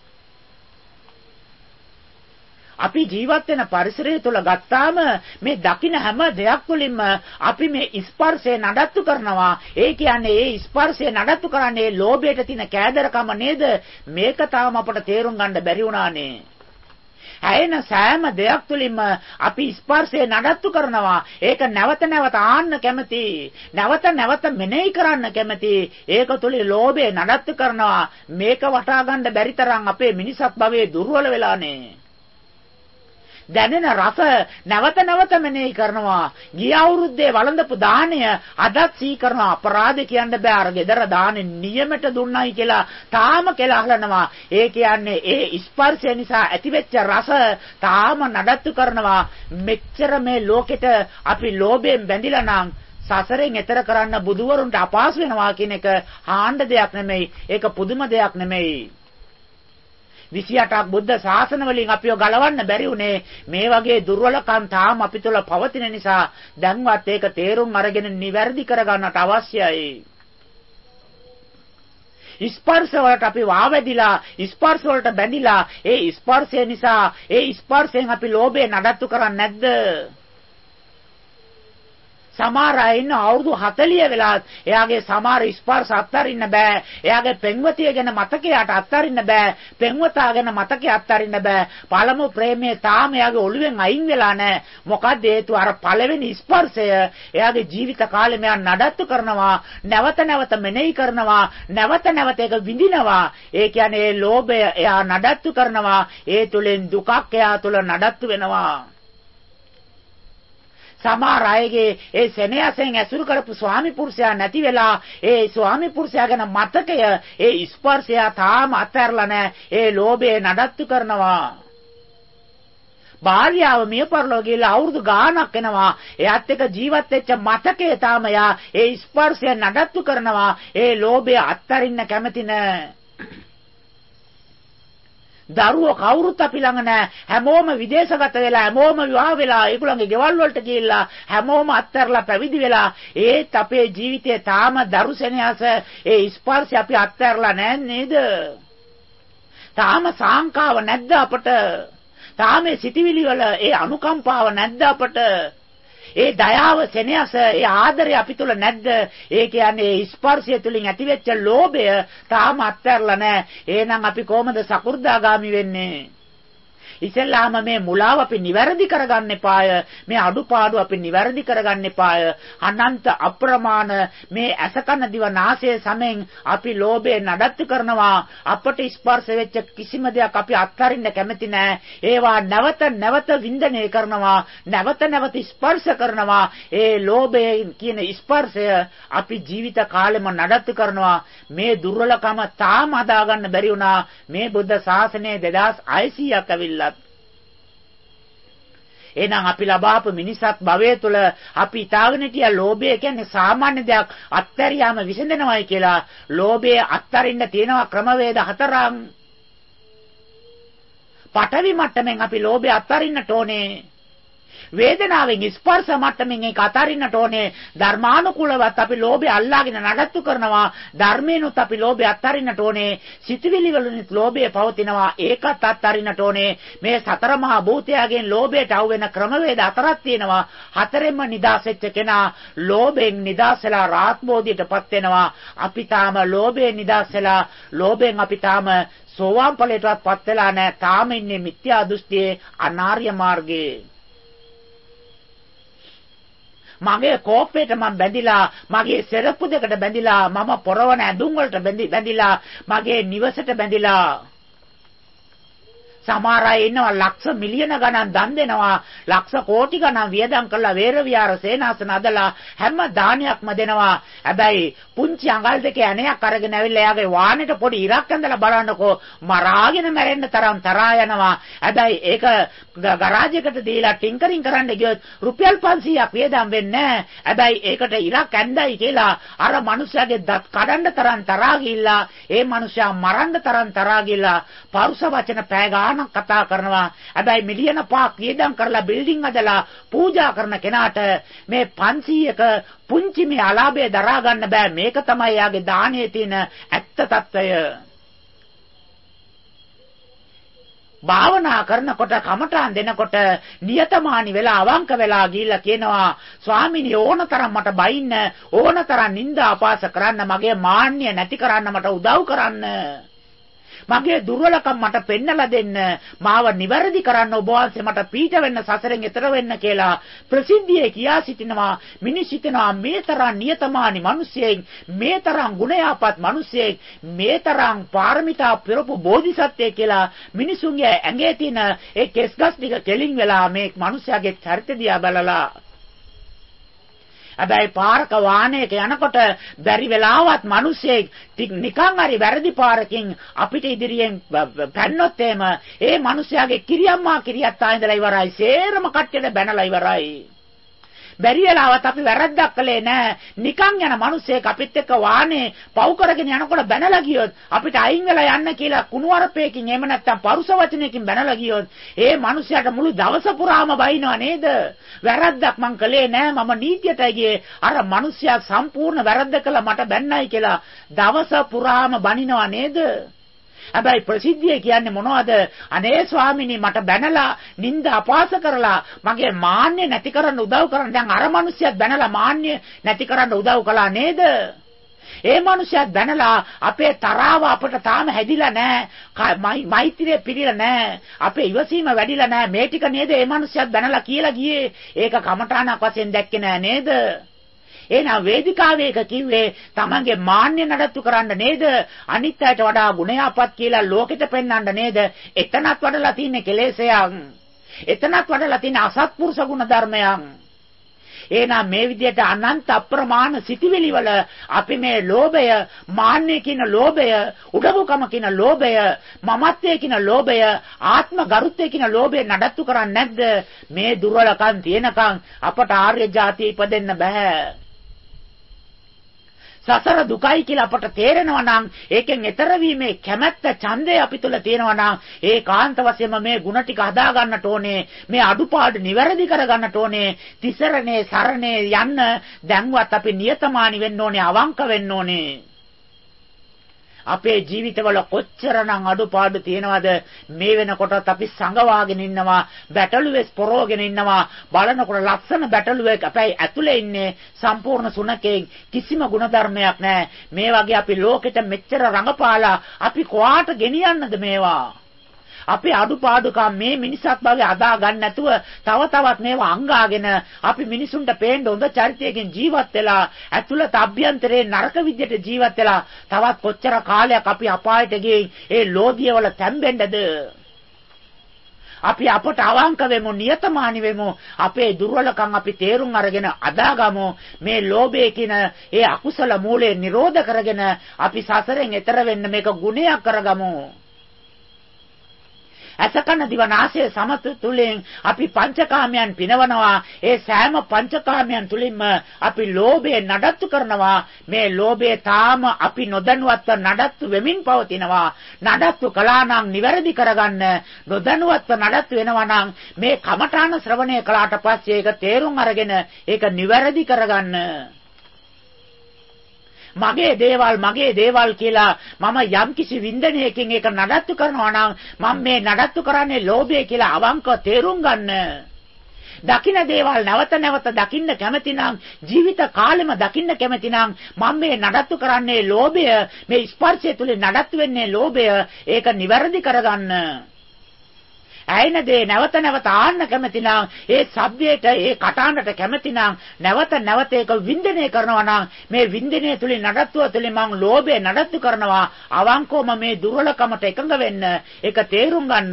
අපි ජීවත් වෙන පරිසරය තුළ ගත්තාම මේ දකින්න හැම දෙයක් තුළින්ම අපි මේ ස්පර්ශය නඩත්තු කරනවා. ඒ කියන්නේ ඒ ස්පර්ශය නඩත්තු කරන්නේ ලෝභයට තියෙන කෑදරකම නේද? මේක තාම අපට තේරුම් ගන්න බැරි වුණානේ. ඇයෙන සෑම දෙයක් තුළින්ම අපි ස්පර්ශය නඩත්තු කරනවා. ඒක නැවත නැවත ආන්න කැමති. නැවත නැවත මෙනෙහි කරන්න කැමති. ඒක තුළින් ලෝභය නඩත්තු කරනවා. මේක වටහා ගන්න බැරි තරම් අපේ මිනිසත් භවයේ දුර්වල වෙලානේ. දැනෙන රස නැවත නැවත මෙනෙහි කරනවා. ගිය අවුරුද්දේ වළඳපු දාණය අදත් සී කරනවා. අපරාධ කියන්න බෑ. අර ගෙදර දාණය නියමයට දුන්නයි කියලා තාම කියලා අහලනවා. ඒ කියන්නේ ඒ ස්පර්ශය නිසා ඇතිවෙච්ච රස තාම නඩත්තු කරනවා. මෙච්චර මේ ලෝකෙට අපි ලෝභයෙන් බැඳිලා නම් සසරෙන් එතර කරන්න බුදුවරුන්ට අපහසු වෙනවා කියන එක හාණ්ඩ දෙයක් නෙමෙයි. ඒක පුදුම දෙයක් නෙමෙයි. 28ක් බුද්ධ ශාසන වලින් අපිව ගලවන්න බැරි උනේ මේ වගේ දුර්වලකම් තාම අපි තුල පවතින නිසා. දැන්වත් ඒක තේරුම් අරගෙන නිවැරදි කරගන්නට අවශ්‍යයි. ස්පර්ශ වලට අපි වාවැදිලා ස්පර්ශ වලට බැඳිලා ඒ ස්පර්ශය නිසා ඒ ස්පර්ශයෙන් අපි ලෝභය නඩත්තු කරන්නේ නැද්ද? සමහර අය ඉන්න අවුරුදු 40 වෙලා එයාගේ සමහර ස්පර්ශ අත්හරින්න බෑ. එයාගේ පෙන්වතිය ගැන මතකයට අත්හරින්න බෑ. පෙන්වතා ගැන මතකය අත්හරින්න බෑ. පළමු ප්‍රේමයේ තාම එයාගේ ඔළුවෙන් අයින් වෙලා නැහැ. මොකද හේතුව අර පළවෙනි ස්පර්ශය එයාගේ ජීවිත කාලෙම එයා නඩත්තු කරනවා. නැවත නැවත මෙනෙහි කරනවා. නැවත නැවත ඒක විඳිනවා. ඒ කියන්නේ ඒ ලෝභය එයා නඩත්තු කරනවා. ඒ තුලින් දුකක් එයා තුල නඩත්තු වෙනවා. සමහර අයගේ ඒ සෙනෙහසෙන් ඇසුරු කරපු ස්වාමි පුරුෂයා නැති වෙලා ඒ ස්වාමි පුරුෂයා ගැන මතකය ඒ ස්පර්ශය තාම අත්හැරලා නැහැ. ඒ ලෝභය නඩත්තු කරනවා. භාර්යාව මිය පරලෝ ගිහලා අවුරුදු ගාණක් වෙනවා. එයාත් එක්ක ජීවත් වෙච්ච මතකය තාම යා ඒ ස්පර්ශය නඩත්තු කරනවා. ඒ ලෝභය අත්හරින්න කැමති නැහැ. දරුවෝ කවුරුත් අපි ළඟ නැහැ. හැමෝම විදේශගත වෙලා හැමෝම විවාහ වෙලා ඒගොල්ලන්ගේ ගෙවල් වලට ගිහිල්ලා හැමෝම අත්හැරලා පැවිදි වෙලා ඒත් අපේ ජීවිතේ තාම දරුසෙනෙහස ඒ ස්පර්ශය අපි අත්හැරලා නැහැ නේද? තාම සාංකාව නැද්ද අපට? තාම සිටිවිලි වල ඒ අනුකම්පාව නැද්ද අපට? ඒ දයාව සෙනෙහස ඒ ආදරය අපි තුල නැද්ද? ඒ කියන්නේ ඒ ස්පර්ශය තුලින් ඇතිවෙච්ච ලෝභය තාම අත්හැරලා නැහැ. එහෙනම් අපි කොහොමද සකු르දාගාමි වෙන්නේ? ඉතින්ලාම මේ මුලාව අපි නිවැරදි කරගන්න එපාය. මේ අඩුපාඩු අපි නිවැරදි කරගන්න එපාය. අනන්ත අප්‍රමාණ මේ අසකන දිව නාසය සමෙන් අපි ලෝභය නඩත්තු කරනවා. අපට ස්පර්ශ වෙච්ච කිසිම දෙයක් අපි අත්හරින්න කැමති නැහැ. ඒවා නැවත නැවත වින්දනය කරනවා. නැවත නැවත ස්පර්ශ කරනවා. ඒ ලෝභය කියන ස්පර්ශය අපි ජීවිත කාලෙම නඩත්තු කරනවා. මේ දුර්වලකම තාම හදාගන්න බැරි වුණා. මේ බුද්ධ ශාසනය 2600ක් ඇවිල්ලා එහෙනම් අපි ලබාපු මිනිසත් භවය තුළ අපි ඊතාවන කිය ලෝභය කියන්නේ සාමාන්‍ය දෙයක් අත්හැරියාම විසඳෙනවයි කියලා. ලෝභය අත්හරින්න තියෙනවා ක්‍රමවේද 4ක්. පඨවි මට්ටමින් අපි ලෝභය අත්හරින්නට ඕනේ. වේදනාවෙන් ස්පර්ශ මට්ටමින් ඒක අතරින්නට ඕනේ. ධර්මානුකූලවත් අපි ලෝභය අල්ලාගෙන නඩත්තු කරනවා. ධර්මේනොත් අපි ලෝභය අත්හරින්නට ඕනේ. සිතවිලි වලිනුත් ලෝභය පවතිනවා. ඒකත් අත්හරින්නට ඕනේ. මේ සතර මහා භූතයන්ගෙන් ලෝභයට අවු වෙන ක්‍රමවේද හතරක් තියෙනවා. හතරෙන්ම නිදාස් වෙච්ච කෙනා ලෝභයෙන් නිදාස් වෙලා රාත්බෝධියටපත් වෙනවා. අපි තාම ලෝභයෙන් නිදාස් වෙලා ලෝභයෙන් අපි තාම සෝවාන් ඵලයටපත් වෙලා නැහැ. තාම ඉන්නේ මිත්‍යා දෘෂ්ටියේ අනාර්ය මාර්ගයේ. මගේ කෝප්පේට මම බැඳිලා, මගේ සෙරප්පු දෙකට බැඳිලා, මම පොරවන ඇඳුම් වලට බැඳිලා, මගේ නිවසට බැඳිලා. සමහර අය ඉන්නවා ලක්ෂ මිලියන ගණන් දන් දෙනවා, ලක්ෂ කෝටි ගණන් වියදම් කරලා වේර විහාර සේනාසන අදලා හැම දානයක්ම දෙනවා. හැබැයි පුංචි අඟල් දෙකේ ඇණයක් අරගෙන ඇවිල්ලා එයාගේ වාහනේට පොඩි ඉරක් ඇඳලා බලන්නකෝ, මරාගෙන මැරෙන්න තරම් තරහා යනවා. හැබැයි ඒක ගරාජයකට දීලා ටින්කරින් කරන්න ගියොත් රුපියල් 500ක් වියදම් වෙන්නේ. හැබැයි ඒකට ඉරක් ඇඳයි කියලා අර මිනිස්යාගේ දත් කඩන්න තරම් තරහා ගිහිල්ලා, ඒ මිනිස්යා මරන්න තරම් තරහා ගිහිල්ලා පරුස වචන පෑ කතා කරනවා. හැබැයි මිලියන 5ක් වියදම් කරලා බිල්ඩින් හදලා පූජා කරන කෙනාට මේ 500ක පුංචි මේ අලාභය දරා ගන්න බෑ. මේක තමයි යාගේ දානයේ තියෙන ඇත්ත తত্ত্বය. භාවනා කරනකොට කමඨාන් දෙනකොට නියතමානි වෙලා අවංක වෙලා ගිහිල්ලා කියනවා, ස්වාමීනි ඕනතරම් මට බයින්න, ඕනතරම් නිନ୍ଦා අපාස කරන්න, මගේ මාන්නය නැති කරන්න මට උදව් කරන්න, මගේ දුර්වලකම් මට පෙන්නලා දෙන්න, මාව නිවැරදි කරන්න ඔබ වහන්සේ මට පීඩ වෙන්න, සසරෙන් එතර වෙන්න කියලා ප්‍රසිද්ධියේ කියා සිටිනවා. මිනිස් හිතනවා මේ තරම් නියතමානි මිනිසෙක්, මේ තරම් ගුණයාපත් මිනිසෙක්, මේ තරම් පාරමිතා පිරපු බෝධිසත්වයෙක් කියලා. මිනිසුන්ගේ ඇඟේ තියෙන ඒ කෙස්ගස් ටික කෙලින් වෙලා මේ මිනිස්යාගේ චරිත දිහා බලලා, හැබැයි පාරක වාහනයක යනකොට බැරි වෙලාවත් මිනිස්සෙක් නිකන් හරි වැරදි පාරකින් අපිට ඉදිරියෙන් පැන්නොත් එහෙම ඒ මිනිස්යාගේ කිරියම්මා කිරියත්තා ඉඳලා ඉවරයි, සේරම කට්ටියට බැනලා ඉවරයි. බැරි වෙලාවත් අපි වැරද්දක් කළේ නැහැ. නිකන් යන මිනිස්සෙක් අපිත් එක්ක වාහනේ පව් කරගෙන යනකොට බැනලා ගියොත්, අපිට අයින් වෙලා යන්න කියලා කුණුවරපේකින් එහෙම නැත්නම් පරුස වචනයකින් බැනලා ගියොත්, ඒ මිනිස්යාට මුළු දවස පුරාම බයිනව නේද? වැරද්දක් මං කළේ නැහැ, මම නීතියටයි ගියේ. අර මිනිස්යා සම්පූර්ණ වැරද්ද කළා මට බැන්නයි කියලා දවස පුරාම බනිනව නේද? හැබැයි ප්‍රසිද්ධිය කියන්නේ මොනවද? අනේ ස්වාමිනේ මට බැනලා නිନ୍ଦා අපාස කරලා මගේ මාන්නය නැති කරන්න උදව් කරන්න. දැන් අර මිනිස්සයත් බැනලා මාන්නය නැති කරන්න උදව් කළා නේද? ඒ මිනිස්සයත් බැනලා අපේ තරාව අපට තාම හැදිලා නැහැ. මෛත්‍රිය පිළිලා නැහැ. අපේ ඉවසීම වැඩිලා නැහැ. මේ ටික නේද ඒ මිනිස්සයත් බැනලා කියලා ගියේ. ඒක කමඨාණක් වශයෙන් දැක්කේ නෑ නේද? එහෙනම් වේදිකාවේ එක කිව්වේ තමන්ගේ මාන්නය නඩත්තු කරන්න නේද? අනිත් අයට වඩා ගුණයාපත් කියලා ලෝකෙට පෙන්වන්න නේද? එතනත් වඩලා තියෙන කෙලෙසයක්. එතනත් වඩලා තියෙන අසත්පුරුෂ ගුණ ධර්මයක්. එහෙනම් මේ විදිහට අනන්ත අප්‍රමාණ සිටිවිලි වල අපි මේ ලෝභය, මාන්නය කියන ලෝභය, උඩඟුකම කියන ලෝභය, මමත්වයේ කියන ලෝභය, ආත්ම ගරුත්වයේ කියන ලෝභය නඩත්තු කරන්නේ නැද්ද? මේ දුර්වලකම් තියෙනකන් අපට ආර්ය ජාතිය ඉපදෙන්න බෑ. සසර දුකයි කියලා අපට තේරෙනවා නම්, ඒකෙන් එතර වීමේ කැමැත්ත, ඡන්දය අපි තුල තියෙනවා නම්, ඒකාන්ත වශයෙන්ම මේ ಗುಣ ටික හදා ගන්නට ඕනේ. මේ අඩුපාඩු නිවැරදි කර ගන්නට ඕනේ. තිසරණේ සරණේ යන්න දැන්වත් අපි නියතමානි වෙන්න ඕනේ, අවංක වෙන්න ඕනේ. අපේ ජීවිතවල කොච්චරනම් අඩුපාඩු තියෙනවද? මේ වෙනකොටත් අපි සංගවාගෙන ඉන්නවා, බැටළුවෙස් පොරෝගෙන ඉන්නවා. බලනකොට ලස්සන බැටළුවෙක්, අපේ ඇතුලේ ඉන්නේ සම්පූර්ණ සුනකෙක්, කිසිම ಗುಣධර්මයක් නැහැ. මේ වගේ අපි ලෝකෙට මෙච්චර රඟපාලා අපි කොහාට ගෙනියන්නද මේවා? අපි අඩුපාඩුකම් මේ මිනිසත් භවයේ අදා ගන්න නැතුව තව තවත් මේවා අංගාගෙන අපි මිනිසුන්ට පේන්න හොඳ චරිතයකින් ජීවත් වෙලා, ඇතුළත අභ්‍යන්තරේ නරක විදියට ජීවත් වෙලා තවත් කොච්චර කාලයක් අපි අපායට ගියේ ඒ ලෝභිය වල තැම්බෙන්නද? අපි අපට අවංක වෙමු, නියතමානී වෙමු. අපේ දුර්වලකම් අපි තේරුම් අරගෙන අදාගමු. මේ ලෝභය කියන ඒ අකුසල මූලය නිරෝධ කරගෙන අපි සසරෙන් එතර වෙන්න මේක ගුණයක් කරගමු. අසකන දිවනාසය සමත තුලින් අපි පංචකාමයන් පිනවනවා. ඒ සෑම පංචකාමයන් තුලින්ම අපි ලෝභය නඩත්තු කරනවා. මේ ලෝභය තාම අපි නොදැනුවත්ව නඩත්තු වෙමින් පවතිනවා. නඩත්තු කළා නම් නිවැරදි කරගන්න, නොදැනුවත්ව නඩත්තු වෙනවා නම් මේ කමඨාන ශ්‍රවණය කළාට පස්සේ ඒක තේරුම් අරගෙන ඒක නිවැරදි කරගන්න. මගේ දේවල් කියලා මම යම්කිසි වින්දනයකින් ඒක නඩත්තු කරනවා නම් මම මේ නඩත්තු කරන්නේ ලෝභය කියලා අවංකව තේරුම් ගන්න. දකින්න දේවල් නැවත නැවත දකින්න කැමති නම් ජීවිත කාලෙම දකින්න කැමති නම් මම මේ නඩත්තු කරන්නේ ලෝභය, මේ ස්පර්ශය තුලින් නඩත්තු වෙන්නේ ලෝභය. ඒක නිවැරදි කරගන්න. ඇයින දේ නැවත නැවත ආන්න කැමති නම්, ඒ සබ්දයට, ඒ කටහඬට කැමති නම් නැවත නැවත ඒක වින්දනය කරනවා නම් මේ වින්දනය තුලින් නඩත්තුව තුලින් මං ලෝභය නඩත්තු කරනවා. අවංකවම මේ දුර්වලකමට එකඟ වෙන්න, ඒක තේරුම් ගන්න.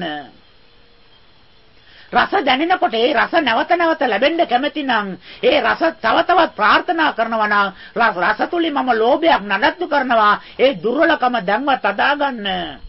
රස දැනෙනකොට ඒ රස නැවත නැවත ලැබෙන්න කැමති නම්, ඒ රස තව තවත් ප්‍රාර්ථනා කරනවා නම් රස තුලින් මම ලෝභයක් නඩත්තු කරනවා. ඒ දුර්වලකම දැන්වත් අදා ගන්න.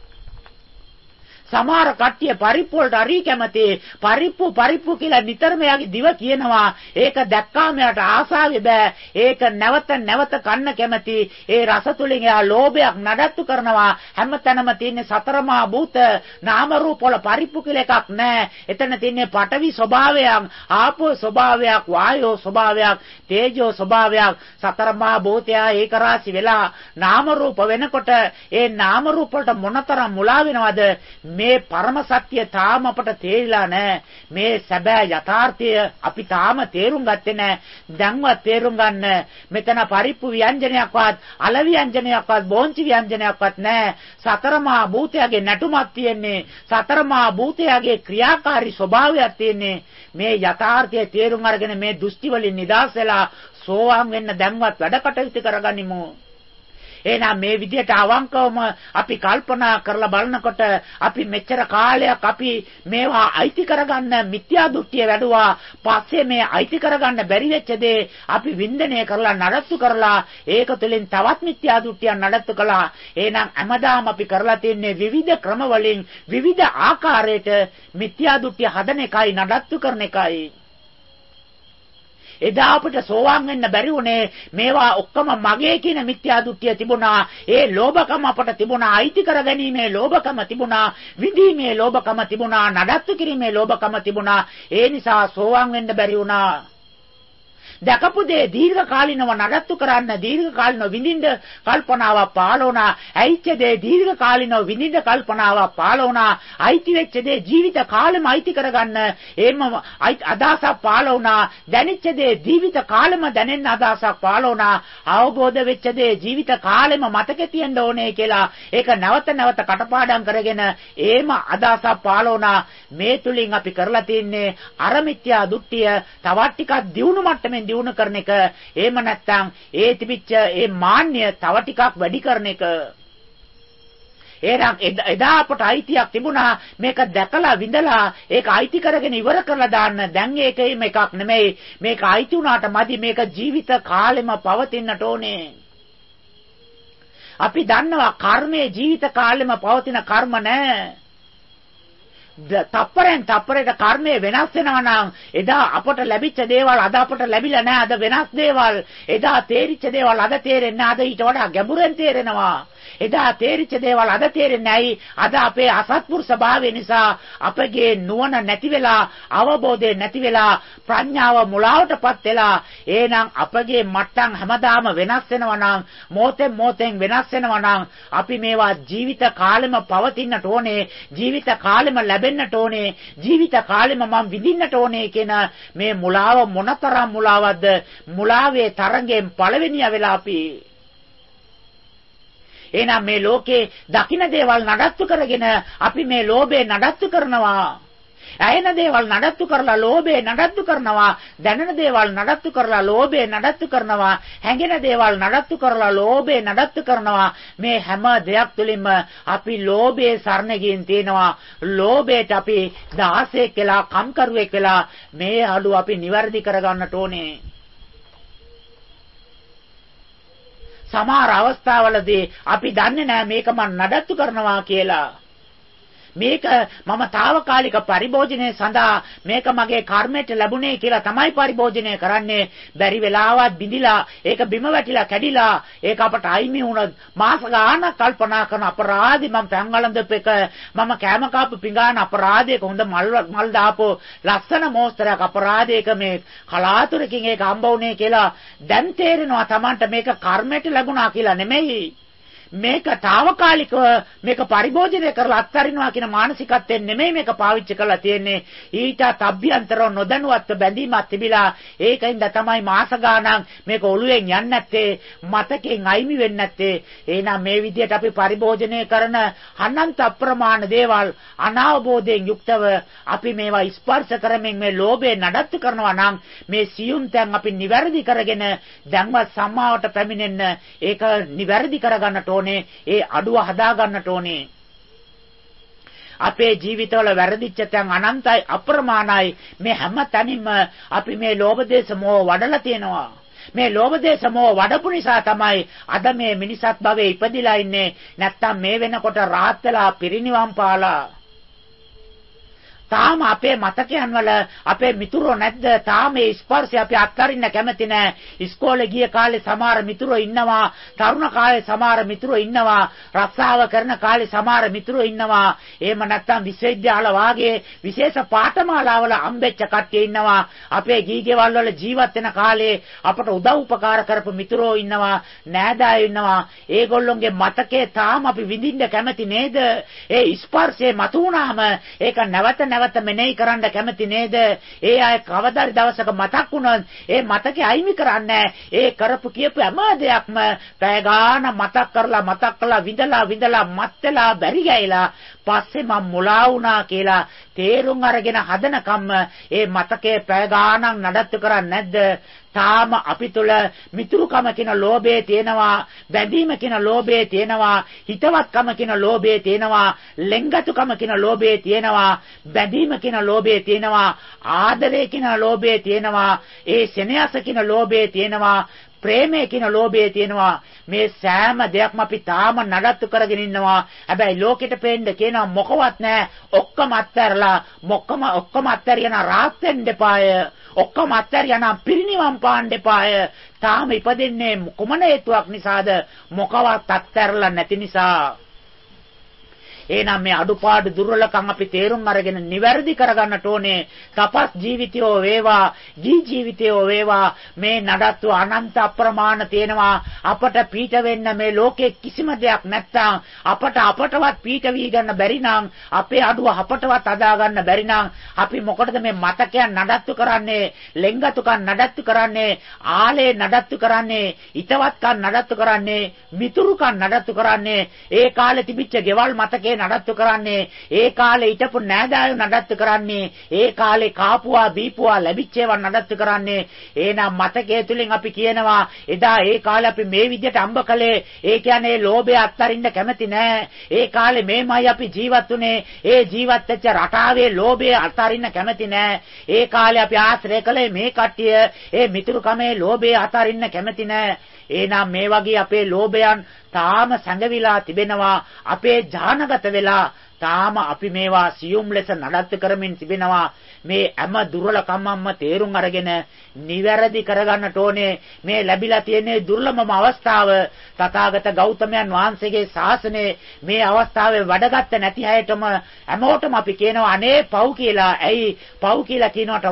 සමහර කට්ටිය පරිප්පු වලට හරි කැමති. පරිප්පු කියලා නිතරම යාගේ දිව කියනවා. ඒක දැක්කාම යාට ආසාවෙ බෑ. ඒක නැවත නැවත කන්න කැමති. ඒ රස තුලින් යා ලෝභයක් නඩත්තු කරනවා. හැමතැනම තියෙන සතරමා භූත නාම රූප වල පරිප්පු කියලා එකක් නැහැ. එතන තියෙන්නේ පඨවි ස්වභාවයක්, ආපෝ ස්වභාවයක්, වායෝ ස්වභාවයක්, තේජෝ ස්වභාවයක්. සතරමා භූතය ඒක රාශි වෙලා නාම රූප වෙනකොට ඒ නාම රූප වලට මොනතරම් මුලා වෙනවද? මේ පරම සත්‍ය තාම අපට තේරිලා නැහැ. මේ සැබෑ යථාර්ථය අපි තාම තේරුම් ගත්තේ නැහැ. දැන්වත් තේරුම් ගන්න. මෙතන පරිප්පු ව්‍යංජනයක්වත්, අල ව්‍යංජනයක්වත්, බෝංචි ව්‍යංජනයක්වත් නැහැ. සතරමා භූතයගේ නැටුමක් තියෙන්නේ. සතරමා භූතයගේ ක්‍රියාකාරී ස්වභාවයක් තියෙන්නේ. මේ යථාර්ථය තේරුම් අරගෙන මේ දෘෂ්ටි වලින් නිදහස් වෙලා සෝවාන් වෙන්න දැන්වත් වැඩ කටයුතු කරගනිමු. එහෙනම් මේ විදිහට අවංකවම අපි කල්පනා කරලා බලනකොට අපි මෙච්චර කාලයක් අපි මේවා අයිති කරගන්න මිත්‍යා දෘෂ්ටිය වැඩුවා. පස්සේ මේ අයිති කරගන්න බැරි වෙච්ච දේ අපි වින්දනය කරලා නඩත්තු කරලා ඒක තුළින් තවත් මිත්‍යා දෘෂ්ටියක් නඩත්තු කළා. එහෙනම් හැමදාම අපි කරලා තියන්නේ විවිධ ක්‍රම වලින් විවිධ ආකාරයට මිත්‍යා දෘෂ්ටිය හදන එකයි, නඩත්තු කරන එකයි. එදා අපිට සෝවාන් වෙන්න බැරි වුණේ මේවා ඔක්කොම මගේ කියන මිත්‍යා දෘෂ්ටිය තිබුණා. ඒ ලෝභකම අපට තිබුණා. අයිති කරගැනීමේ ලෝභකම තිබුණා. විඳීමේ ලෝභකම තිබුණා. නඩත්තු කිරීමේ ලෝභකම තිබුණා. ඒ නිසා සෝවාන් වෙන්න බැරි වුණා. දැකපු දේ දීර්ඝ කාලිනව නඩත්තු කරන්න, දීර්ඝ කාලිනව විඳින්න කල්පනාවක් පාලවනා. ඇයිච්ච දේ දීර්ඝ කාලිනව විඳින්න කල්පනාවක් පාලවනා. අයිති වෙච්ච දේ ජීවිත කාලෙම අයිති කරගන්න එහෙම අදහසක් පාලවනා. දැනෙච්ච දේ ජීවිත කාලෙම දැනෙන්න අදහසක් පාලවනා. අවබෝධ වෙච්ච දේ ජීවිත කාලෙම මතකේ තියෙන්න ඕනේ කියලා ඒක නැවත නැවත කටපාඩම් කරගෙන එහෙම අදහසක් පාලවනා. මේ තුලින් අපි කරලා තින්නේ අර මිත්‍යා දෘෂ්ටිය තවත් ටිකක් දියුණු මට්ටමින් දියුණු කරන එක. එහෙම නැත්නම් ඒ තිබිච්ච ඒ මාන්නය තව ටිකක් වැඩි කරන එක. එහෙනම් එදා අපට අයිතියක් තිබුණා. මේක දැකලා විඳලා ඒක අයිති කරගෙන ඉවර කරලා දාන්න. දැන් ඒකෙම එකක් නෙමෙයි. මේක අයිති වුණාට මදි. මේක ජීවිත කාලෙම පවතින්නට ඕනේ. අපි දන්නවා කර්මයේ ජීවිත කාලෙම පවතින කර්ම නැහැ. තප්පරෙන් තප්පරයට කර්මය වෙනස් වෙනවා නම් එදා අපට ලැබිච්ච දේවල් අද අපට ලැබිලා නැහැ. අද වෙනස් දේවල්. එදා තේරිච්ච දේවල් අද තේරෙන්නේ නැහැ. අද ඊට වඩා ගැඹුරෙන් තේරෙනවා. එදා තේරිච්ච දේවල් අද තේරෙන්නේ නැයි. අද අපේ අසත්පුරුෂ භාවය නිසා අපගේ නුවණ නැති වෙලා, අවබෝධය නැති වෙලා, ප්‍රඥාව මුලාවටපත් වෙලා, එහෙනම් අපගේ මට්ටම් හැමදාම වෙනස් වෙනවා නම්, මොහොතෙන් වෙනස් වෙනවා නම් අපි මේවා ජීවිත කාලෙම පවතින්නට ඕනේ. ජීවිත කාලෙම ලැබෙන්නට ඕනේ. ජීවිත කාලෙම මම විඳින්නට ඕනේ කියන මේ මුලාව මොනතරම් මුලාවක්ද? මුලාවේ තරංගයෙන් පළවෙනිය වෙලා අපි එහෙනම් මේ ලෝකේ දකින්න දේවල් නඩත්තු කරගෙන අපි මේ ලෝභය නඩත්තු කරනවා. ඇයෙන දේවල් නඩත්තු කරලා ලෝභය නඩත්තු කරනවා. දැනෙන දේවල් නඩත්තු කරලා ලෝභය නඩත්තු කරනවා. හැඟෙන දේවල් නඩත්තු කරලා ලෝභය නඩත්තු කරනවා. මේ හැම දෙයක් තුළින්ම අපි ලෝභයේ සරණ ගින් තියෙනවා. ලෝභයට අපි 16 කියලා කම්කරුවෙක් වෙලා මේ අඩුව අපි නිවැරදි කරගන්නට ඕනේ. සමහර අවස්ථාවලදී අපි දන්නේ නැහැ මේක මම නඩත්තු කරනවා කියලා. මේක මම తాවකාලික පරිභෝජනයේ සඳහා මේක මගේ කර්මයට ලැබුණේ කියලා තමයි පරිභෝජනය කරන්නේ. බැරි වෙලාවත් බිඳිලා ඒක බිම වැටිලා කැඩිලා ඒක අපට අයිමි වුණත් මාස ගාණක් කල්පනා කරන අපරාධි මම පැංගලඳපෙක මම කෑම කාපු පිඟාන අපරාධයක හොඳ මල් දාපෝ ලස්සන මෝස්තරයක් අපරාධයක මේ කලාතුරකින් ඒක හම්බ වුණේ කියලා දැන් තේරෙනවා Tamanට මේක කර්මයට ලැබුණා කියලා නෙමෙයි. මේක తాවකාලිකව මේක පරිභෝජනය කරලා අත්හරිනවා කියන මානසිකත්වයෙන් නෙමෙයි මේක පාවිච්චි කරලා තියෙන්නේ. ඊට අභ්‍යන්තරව නොදැනුවත්ව බැඳීමක් තිබිලා ඒකින්ද තමයි මාස ගාණක් මේක ඔළුවෙන් යන්නේ නැත්තේ, මතකෙන් අයිමි වෙන්නේ නැත්තේ. එහෙනම් මේ විදිහට අපි පරිභෝජනය කරන අනන්ත අප්‍රමාණ දේවල් අනාවබෝධයෙන් යුක්තව අපි මේවා ස්පර්ශ කරමින් මේ ලෝභය නඩත්තු කරනවා නම් මේ සියුම් තැන් අපි නිවැරදි කරගෙන දැන්වත් සම්මාවට පැමිණෙන්න ඒක නිවැරදි කරගන්නට ඒ අඩුව හදා ගන්නට ඕනේ. අපේ ජීවිතවල වැරදිච්ච තැන් අනන්තයි අප්‍රමාණයි. මේ හැම තැනින්ම අපි මේ ලෝභ දේශ මොහ වඩලා තියෙනවා. මේ ලෝභ දේශ මොහ වඩපු නිසා තමයි අද මේ මිනිසත් භවයේ ඉපදිලා ඉන්නේ. නැත්තම් මේ වෙනකොට රාහත් වෙලා පිරිනිවන් පාලා. තාම අපේ මතකයන් වල අපේ මිතුරෝ නැද්ද? තාම මේ ස්පර්ශය අපි අත්හරින්න කැමති නැහැ. ඉස්කෝලේ ගිය කාලේ සමහර මිතුරෝ ඉන්නවා. තරුණ කාලේ සමහර මිතුරෝ ඉන්නවා. රස්සාව කරන කාලේ සමහර මිතුරෝ ඉන්නවා. එහෙම නැත්නම් විශ්වවිද්‍යාල වාගේ විශේෂ පාඨමාලාවල හම්බෙච්ච කට්ටිය ඉන්නවා. අපේ ගීගෙවල් වල ජීවත් වෙන කාලේ අපට උදව් උපකාර කරපු මිතුරෝ ඉන්නවා. නෑදෑයෝ ඉන්නවා. ඒගොල්ලොන්ගේ මතකේ තාම අපි විඳින්න කැමති නේද? ඒ ස්පර්ශය මතු වුණාම ඒක නැවත මෙනෙහි කරන්න කැමති නේද? ඒ අය කවදාරි දවසක මතක් වුණොත් ඒ මතකේ අයිමි කරන්නේ ඒ කරපු කියපු හැම දෙයක්ම පැය ගාන මතක් කරලා විඳලා මත් වෙලා බැරි ගෑයිලා පස්සේ මම මුලා වුණා කියලා තේරුම් අරගෙන හදනකම්ම ඒ මතකේ පැය ගානක් නඩත්තු කරන්නේ නැද්ද? තාම අපි තුල මිතුරුකම කියන ලෝභය තියෙනවා, බැඳීම කියන ලෝභය තියෙනවා, හිතවත්කම කියන ලෝභය තියෙනවා, ලෙන්ගතුකම කියන ලෝභය තියෙනවා, බැඳීම කියන ලෝභය තියෙනවා, ආදරය කියන ලෝභය තියෙනවා, ඒ සෙනෙහස කියන ලෝභය තියෙනවා, ප්‍රේමය කියන ලෝභය තියෙනවා. මේ සෑම දෙයක්ම අපි තාම නඩත්තු කරගෙන ඉන්නවා. හැබැයි ලෝකෙට පේන්න කියනවා මොකවත් නැහැ. ඔක්කොම අත්හැරලා ඔක්කොම අත්හැරියන රාත් වෙන්න එපාය. ඔක්කොම අත්හැරියන පිරිනිවන් පාන්න එපාය. තාම ඉපදෙන්නේ කොමන හේතුවක් නිසාද? මොකවත් අත්හැරලා නැති නිසා. එහෙනම් මේ අඩුපාඩු දුර්වලකම් අපි තේරුම් අරගෙන නිවැරදි කරගන්නට ඕනේ. තපස් ජීවිතයෝ වේවා, ජී ජීවිතයෝ වේවා, මේ නඩත්තු අනන්ත අප්‍රමාණ තියෙනවා. අපට පීඩ වෙන්න මේ ලෝකේ කිසිම දෙයක් නැත්තම් අපටවත් පීඩ වී ගන්න බැරි නම්, අපේ අඩුව අපටවත් අදා ගන්න බැරි නම් අපි මොකටද මේ මතකයන් නඩත්තු කරන්නේ, ලෙන්ගතුකම් නඩත්තු කරන්නේ, ආලේ නඩත්තු කරන්නේ, හිතවත්කම් නඩත්තු කරන්නේ, මිතුරුකම් නඩත්තු කරන්නේ, ඒ කාලේ තිබිච්ච ගෙවල් මතකේ නඩත්තු කරන්නේ, ඒ කාලේ හිටපු නෑදෑයෝ නඩත්තු කරන්නේ, ඒ කාලේ කාපුවා බීපුවා ලැබිච්ච ඒවා නඩත්තු කරන්නේ. එහෙනම් මතකයේ තුලින් අපි කියනවා එදා ඒ කාලේ අපි මේ විදිහට අම්බ කළේ, ඒ කියන්නේ ලෝභය අත්තරින්න කැමති නෑ. ඒ කාලේ මේමයි අපි ජීවත් වුනේ, ඒ ජීවත් වෙච්ච රටාවේ ලෝභය අත්තරින්න කැමති නෑ. ඒ කාලේ අපි ආශ්‍රය කළේ මේ කට්ටිය, ඒ මිතුරුකමේ ලෝභය අත්තරින්න කැමති නෑ. එහෙනම් මේ වගේ අපේ ලෝභයන් තාම සැඟවිලා තිබෙනවා, අපේ ඥානගත වෙලා තාම අපි මේවා සියුම් ලෙස නඩත්තු කරමින් තිබෙනවා. මේ හැම දුර්වලකම්ම තේරුම් අරගෙන නිවැරදි කරගන්නට ඕනේ. මේ ලැබිලා තියෙන දුර්ලභම අවස්ථාව තථාගත ගෞතමයන් වහන්සේගේ ශාසනයේ මේ අවස්ථාවේ වැඩගත්ත නැති අයටම හැමෝටම අපි කියනවා අනේ පව් කියලා. ඇයි පව් කියලා කියනවට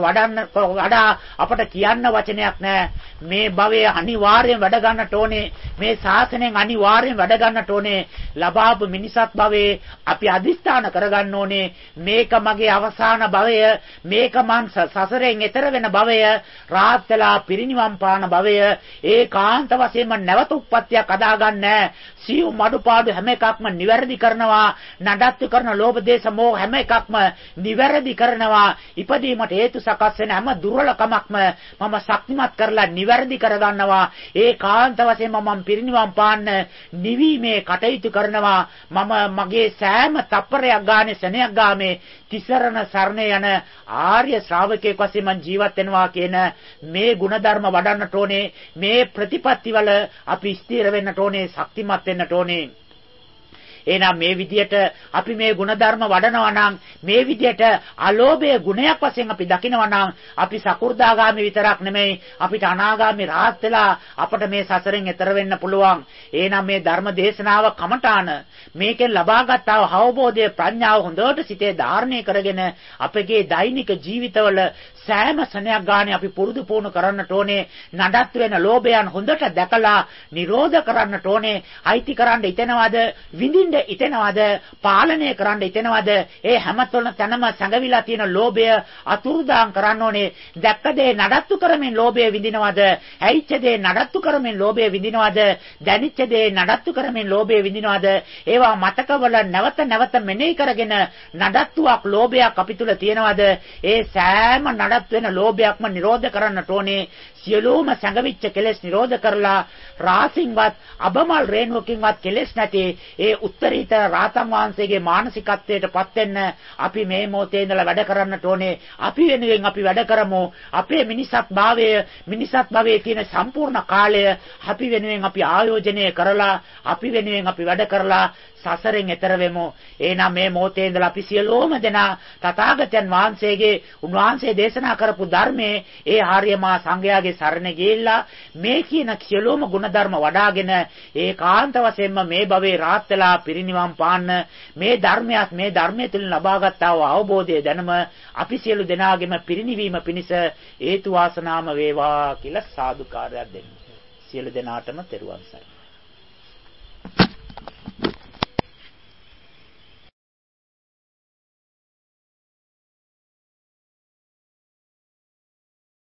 වඩා අපට කියන්න වචනයක් නැහැ. මේ භවයේ අනිවාර්යෙන් වැඩ ගන්නට ඕනේ. මේ ශාසනයෙන් අනිවාර්යෙන් වැඩ ගන්නට ඕනේ. ලබාපු මිනිසත් භවයේ අපි අදිස්ථාන කරගන්න ඕනේ. මේක මගේ අවසාන භවය, මේක මං සසරෙන් එතර වෙන භවය, රාහත් වෙලා පිරිනිවන් පාන භවය. ඒකාන්ත වශයෙන්ම නැවත උප්පත්තියක් අදාගන්නේ. සියුම් අඩුපාඩු හැම එකක්ම නිවැරදි කරනවා. නඩත්තු කරන ලෝභ දේශ මොහ හැම එකක්ම නිවැරදි කරනවා. ඉපදීමට හේතු සකස් වෙන හැම දුර්වලකමක්ම මම ශක්තිමත් කරලා නිවැරදි කරගන්නවා. ඒකාන්ත වශයෙන්ම මම පිරිනිවන් පාන්න නිවීමේ කටයුතු කරනවා. මම මගේ සෑම තප්පරයක් ගානේ සෙනෙයක් ගාමේ තිසරණ සරණ යන ආර්ය ශ්‍රාවකයෙක් වශයෙන් මම ජීවත් වෙනවා කියන මේ ಗುಣධර්ම වඩන්නට ඕනේ. මේ ප්‍රතිපත්තිවල අපි ස්ථිර වෙන්නට ඕනේ, ශක්තිමත් වෙන්නට ඕනේ. එහෙනම් මේ විදියට අපි මේ ಗುಣධර්ම වඩනවා නම් මේ විදියට අලෝභයේ ගුණයක් වශයෙන් අපි දකිනවා නම් අපි සකු르දාගාමි විතරක් නෙමෙයි අපිට අනාගාමි රාහත් වෙලා අපට මේ සසරෙන් එතර වෙන්න පුළුවන්. එහෙනම් මේ ධර්ම දේශනාව කමඨාන මේකෙන් ලබාගත් අවබෝධය ප්‍රඥාව හොඳට සිතේ ධාරණය කරගෙන අපගේ දෛනික ජීවිතවල සෑම සෙනයක් ගානේ අපි පුරුදු පුහුණු කරන්නට ඕනේ. නඩත් වෙන ලෝභයන් හොඳට දැකලා නිරෝධ කරන්නට ඕනේ. අයිති කරන්න ඉතනවද, විඳින්න ඉතනවද, පාලනය කරන්න ඉතනවද? ඒ හැමතොල තැනම සංගවිලා තියෙන ලෝභය අතුරුදාන් කරන්න ඕනේ. දැක්ක දේ නඩත්තු කරමින් ලෝභය විඳිනවද? ඇයිච්ච දේ නඩත්තු කරමින් ලෝභය විඳිනවද? දැනිච්ච දේ නඩත්තු කරමින් ලෝභය විඳිනවද? ඒවා මතකවල නැවත නැවත මෙනෙහි කරගෙන නඩත්තුවක් ලෝභයක් අපි තුල තියෙනවද? ඒ සෑම නඩත් වෙන ලෝභයක්ම නිරෝධ කරන්නට ඕනේ. සියලුම සංගවිච්ච කෙලෙස් නිරෝධ කරලා රාසින්වත් අබමල් රේණුවකින්වත් කෙලෙස් නැති ඒ උත්තරීතර රාතන් වහන්සේගේ මානසිකත්වයටපත් වෙන්න අපි මේ මොහොතේ ඉඳලා වැඩ කරන්නට ඕනේ. අපි වෙනුවෙන් අපි වැඩ කරමු. අපේ මිනිසත් භවයේ තියෙන සම්පූර්ණ කාලය අපි වෙනුවෙන් අපි ආයෝජනය කරලා අපි වෙනුවෙන් අපි වැඩ කරලා සසරෙන් එතර වෙමු. එහෙනම් මේ මොහොතේ ඉඳලා අපි සියලෝම දෙනා තථාගතයන් වහන්සේගේ උන්වහන්සේ දේශනා කරපු ධර්මයේ ඒ ආර්ය මා සංඝයාගේ සරණ ගිහිල්ලා මේ කියන සියලෝම ගුණධර්ම වඩාගෙන ඒකාන්ත වශයෙන්ම මේ භවයේ රාහත් වෙලා පිරිනිවන් පාන්න මේ ධර්මයේ තුලින් ලබාගත් අවබෝධය දැනම අපි සියලු දෙනාගේම පිරිනිවීම පිණිස හේතු වාසනාම වේවා කියලා සාදුකාරයක් දෙන්න. සියලු දෙනාටම තෙරුවන් සරණයි.